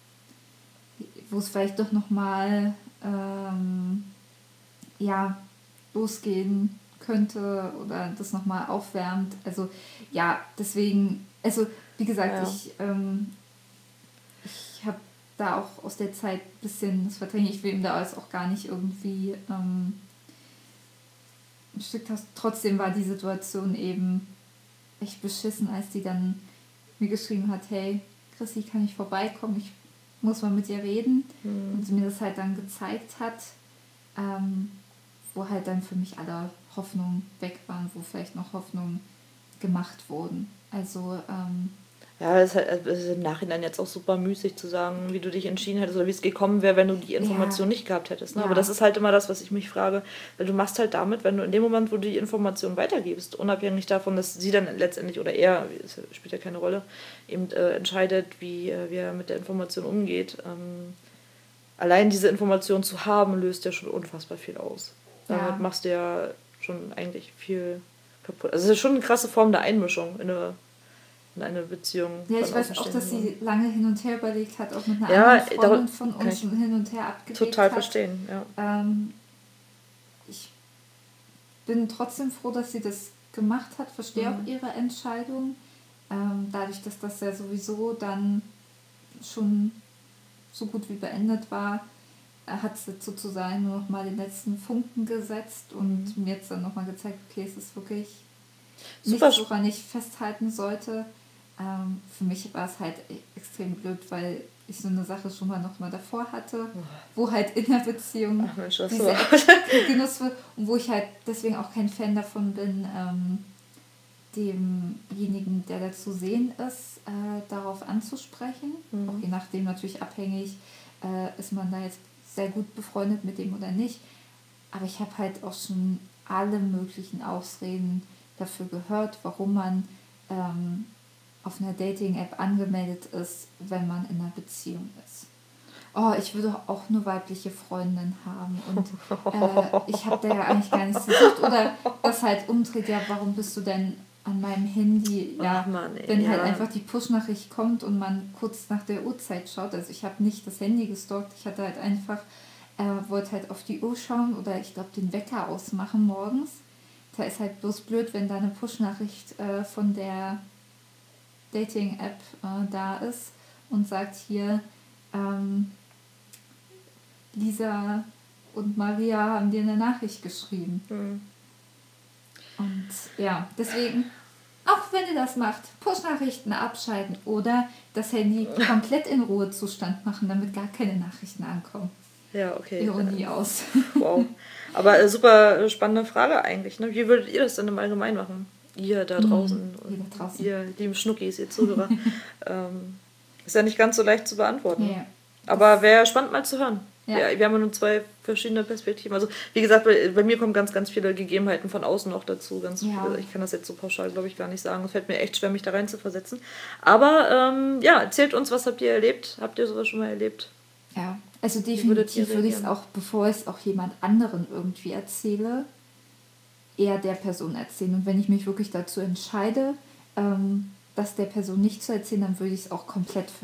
wo es vielleicht doch nochmal ähm, ja, losgehen könnte oder das nochmal aufwärmt. Also ja, deswegen... Also wie gesagt, ja. ich... Ähm, ich habe da auch aus der Zeit ein bisschen das verdrängt. Ich will ihm da alles auch gar nicht irgendwie ähm, ein Stück hast. Trotzdem war die Situation eben echt beschissen, als die dann mir geschrieben hat, hey, Chrissy, kann ich vorbeikommen? Ich muss mal mit dir reden. Mhm. Und sie mir das halt dann gezeigt hat, ähm, wo halt dann für mich alle Hoffnungen weg waren, wo vielleicht noch Hoffnungen gemacht wurden. Also, ähm,
ja, es ist, halt, es ist im Nachhinein jetzt auch super müßig zu sagen, wie du dich entschieden hättest oder wie es gekommen wäre, wenn du die Information ja. nicht gehabt hättest. Ne? Ja. Aber das ist halt immer das, was ich mich frage, weil du machst halt damit, wenn du in dem Moment, wo du die Information weitergibst, unabhängig davon, dass sie dann letztendlich oder er, es spielt ja keine Rolle, eben äh, entscheidet, wie, äh, wie er mit der Information umgeht. Ähm, allein diese Information zu haben, löst ja schon unfassbar viel aus. Ja. Damit machst du ja schon eigentlich viel kaputt. Also es ist schon eine krasse Form der Einmischung in eine in eine Beziehung.
Ja, ich weiß auch, dass sie lange hin und her überlegt hat, auch mit einer ja, anderen Freundin von uns schon hin und her abgelegt
total
hat.
verstehen, ja.
Ähm, ich bin trotzdem froh, dass sie das gemacht hat, verstehe mhm. auch ihre Entscheidung. Ähm, dadurch, dass das ja sowieso dann schon so gut wie beendet war, hat sie sozusagen nur noch mal den letzten Funken gesetzt und mhm. mir jetzt dann noch mal gezeigt, okay, es ist wirklich super, nichts, woran ich festhalten sollte. Ähm, für mich war es halt extrem blöd, weil ich so eine Sache schon mal noch mal davor hatte, wo halt in der Beziehung Ach Mensch, diese so. Genuss wird und wo ich halt deswegen auch kein Fan davon bin, ähm, demjenigen, der da zu sehen ist, äh, darauf anzusprechen. Mhm. Auch je nachdem natürlich abhängig, äh, ist man da jetzt sehr gut befreundet mit dem oder nicht. Aber ich habe halt auch schon alle möglichen Ausreden dafür gehört, warum man ähm, auf einer Dating-App angemeldet ist, wenn man in einer Beziehung ist. Oh, ich würde auch nur weibliche Freundinnen haben und äh, ich habe da ja eigentlich gar nichts gesucht. Oder das halt umdreht, ja, warum bist du denn an meinem Handy, ja, Mann, ey, wenn ja. halt einfach die Push-Nachricht kommt und man kurz nach der Uhrzeit schaut. Also ich habe nicht das Handy gestalkt, ich hatte halt einfach, äh, wollte halt auf die Uhr schauen oder ich glaube den Wecker ausmachen morgens. Da ist halt bloß blöd, wenn da eine Push-Nachricht äh, von der Dating-App äh, da ist und sagt hier, ähm, Lisa und Maria haben dir eine Nachricht geschrieben. Mhm. Und ja, deswegen, auch wenn ihr das macht, Push-Nachrichten abschalten oder das Handy komplett in Ruhezustand machen, damit gar keine Nachrichten ankommen.
Ja, okay.
Ironie aus.
Wow. Aber äh, super spannende Frage eigentlich. Ne? Wie würdet ihr das denn im Allgemeinen machen? Ihr da draußen.
Ihr da draußen.
Ihr lieben Schnuckis, ihr Zuhörer. ähm, ist ja nicht ganz so leicht zu beantworten.
Ja.
Aber wäre spannend mal zu hören.
Ja.
Ja, wir haben ja nur zwei verschiedene Perspektiven. Also wie gesagt, bei, bei mir kommen ganz, ganz viele Gegebenheiten von außen noch dazu. Ganz
ja.
viele, ich kann das jetzt so pauschal, glaube ich, gar nicht sagen. Es fällt mir echt schwer, mich da rein zu versetzen. Aber ähm, ja, erzählt uns, was habt ihr erlebt? Habt ihr sowas schon mal erlebt?
Ja, also definitiv würde ich es auch, bevor ich es auch jemand anderen irgendwie erzähle, eher der Person erzählen. Und wenn ich mich wirklich dazu entscheide, ähm, das der Person nicht zu erzählen, dann würde ich es auch komplett für mich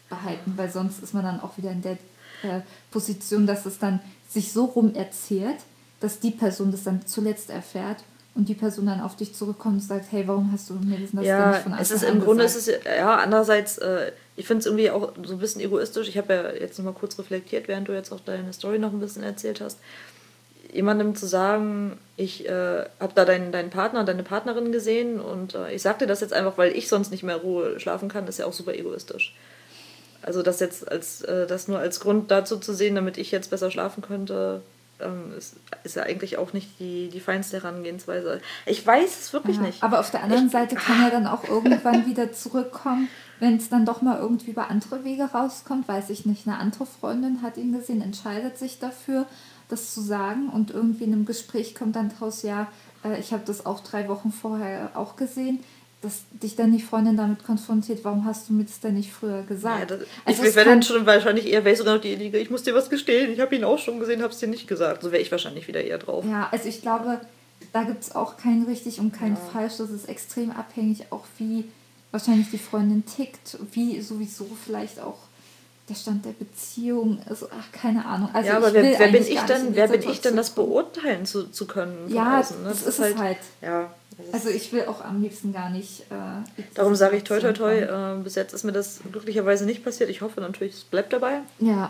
behalten, weil sonst ist man dann auch wieder in der äh, Position, dass es dann sich so rum erzählt, dass die Person das dann zuletzt erfährt und die Person dann auf dich zurückkommt und sagt, hey, warum hast du mir das
ja,
denn nicht von Anfang an
es ist
gesagt?
im Grunde ist es ja andererseits, äh, ich finde es irgendwie auch so ein bisschen egoistisch. Ich habe ja jetzt noch mal kurz reflektiert, während du jetzt auch deine Story noch ein bisschen erzählt hast. Jemandem zu sagen, ich äh, habe da deinen, deinen Partner, deine Partnerin gesehen und äh, ich sag dir das jetzt einfach, weil ich sonst nicht mehr in Ruhe schlafen kann, ist ja auch super egoistisch. Also das jetzt als äh, das nur als Grund dazu zu sehen, damit ich jetzt besser schlafen könnte, ähm, ist, ist ja eigentlich auch nicht die, die feinste Herangehensweise. Ich weiß es wirklich
ja,
nicht.
Aber auf der anderen
ich,
Seite kann er dann auch irgendwann wieder zurückkommen, wenn es dann doch mal irgendwie über andere Wege rauskommt. Weiß ich nicht, eine andere Freundin hat ihn gesehen, entscheidet sich dafür, das zu sagen und irgendwie in einem Gespräch kommt dann draus, ja, äh, ich habe das auch drei Wochen vorher auch gesehen, dass dich dann die Freundin damit konfrontiert, warum hast du mir das denn nicht früher gesagt?
Ja, das,
also
ich wäre dann schon wahrscheinlich eher, wäre ich sogar noch diejenige, ich muss dir was gestehen, ich habe ihn auch schon gesehen, habe es dir nicht gesagt. So wäre ich wahrscheinlich wieder eher drauf.
Ja, also ich glaube, da gibt es auch kein richtig und kein
ja.
falsch, das ist extrem abhängig, auch wie wahrscheinlich die Freundin tickt, wie sowieso vielleicht auch der Stand der Beziehung ist, ach, keine Ahnung. Also
ja, aber
ich
wer,
will
wer bin
eigentlich
ich
gar nicht
dann,
in
wer
die
bin ich denn, das
Situation
beurteilen zu, zu können von
Ja,
außen? Ne?
das, das ist es halt.
Ja, das ist
Also ich will auch am liebsten gar nicht... Äh,
darum sage ich toi toi toi, äh, bis jetzt ist mir das glücklicherweise nicht passiert. Ich hoffe natürlich, es bleibt dabei.
Ja.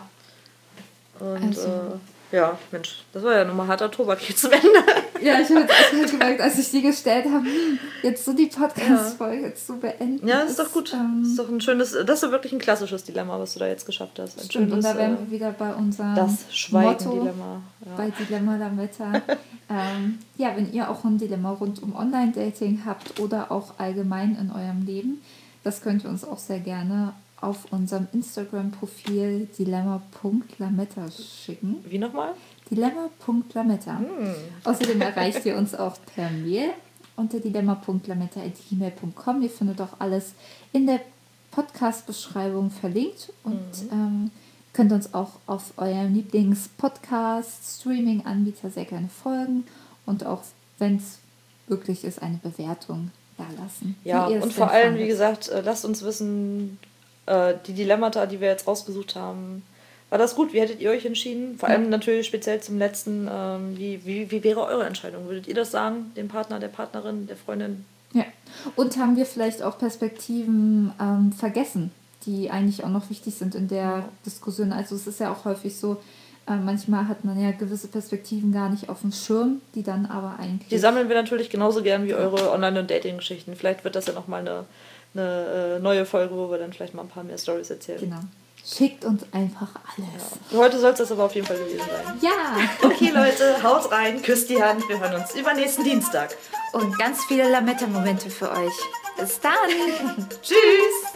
Und
Also.
äh, ja, Mensch, das war ja nochmal harter Tobak hier zum Ende.
Ja, ich habe jetzt auch mal gemerkt, als ich die gestellt habe, jetzt so die Podcast-Folge ja. zu beenden.
Ja, ist, ist doch gut.
Ähm,
ist doch ein schönes, das ist wirklich ein klassisches Dilemma, was du da jetzt geschafft hast. Ein
stimmt,
schönes,
und da wären
äh,
wir wieder bei unserem
das
Motto,
Schweigen-Dilemma. Ja.
bei Dilemma Lametta. ähm, ja, wenn ihr auch ein Dilemma rund um Online-Dating habt oder auch allgemein in eurem Leben, das könnt ihr uns auch sehr gerne auf unserem Instagram-Profil dilemma punkt lametta schicken.
Wie nochmal?
dilemma punkt lametta.
Hm.
Außerdem erreicht ihr uns auch per Mail unter dilemma punkt lametta at gmail punkt com. Ihr findet auch alles in der Podcast-Beschreibung verlinkt und mhm. ähm, könnt uns auch auf eurem Lieblings-Podcast, Streaming-Anbieter sehr gerne folgen und auch, wenn es möglich ist, eine Bewertung da lassen.
Ja, und vor allem, wie gesagt, lasst uns wissen, die Dilemmata, die wir jetzt rausgesucht haben, war das gut? Wie hättet ihr euch entschieden? Vor allem ja. natürlich speziell zum letzten, ähm, wie, wie, wie wäre eure Entscheidung? Würdet ihr das sagen, dem Partner, der Partnerin, der Freundin?
Ja, und haben wir vielleicht auch Perspektiven ähm, vergessen, die eigentlich auch noch wichtig sind in der ja. Diskussion? Also es ist ja auch häufig so, äh, manchmal hat man ja gewisse Perspektiven gar nicht auf dem Schirm, die dann aber eigentlich...
Die sammeln wir natürlich genauso gern wie eure Online- und Dating-Geschichten. Vielleicht wird das ja nochmal eine, eine äh, neue Folge, wo wir dann vielleicht mal ein paar mehr Storys erzählen.
Genau. Schickt uns einfach alles.
Ja. Heute soll es das aber auf jeden Fall gewesen sein.
Ja.
Okay, Leute, haut rein, küsst die Hand. Wir hören uns übernächsten Dienstag.
Und ganz viele Lametta-Momente für euch. Bis dann.
Tschüss.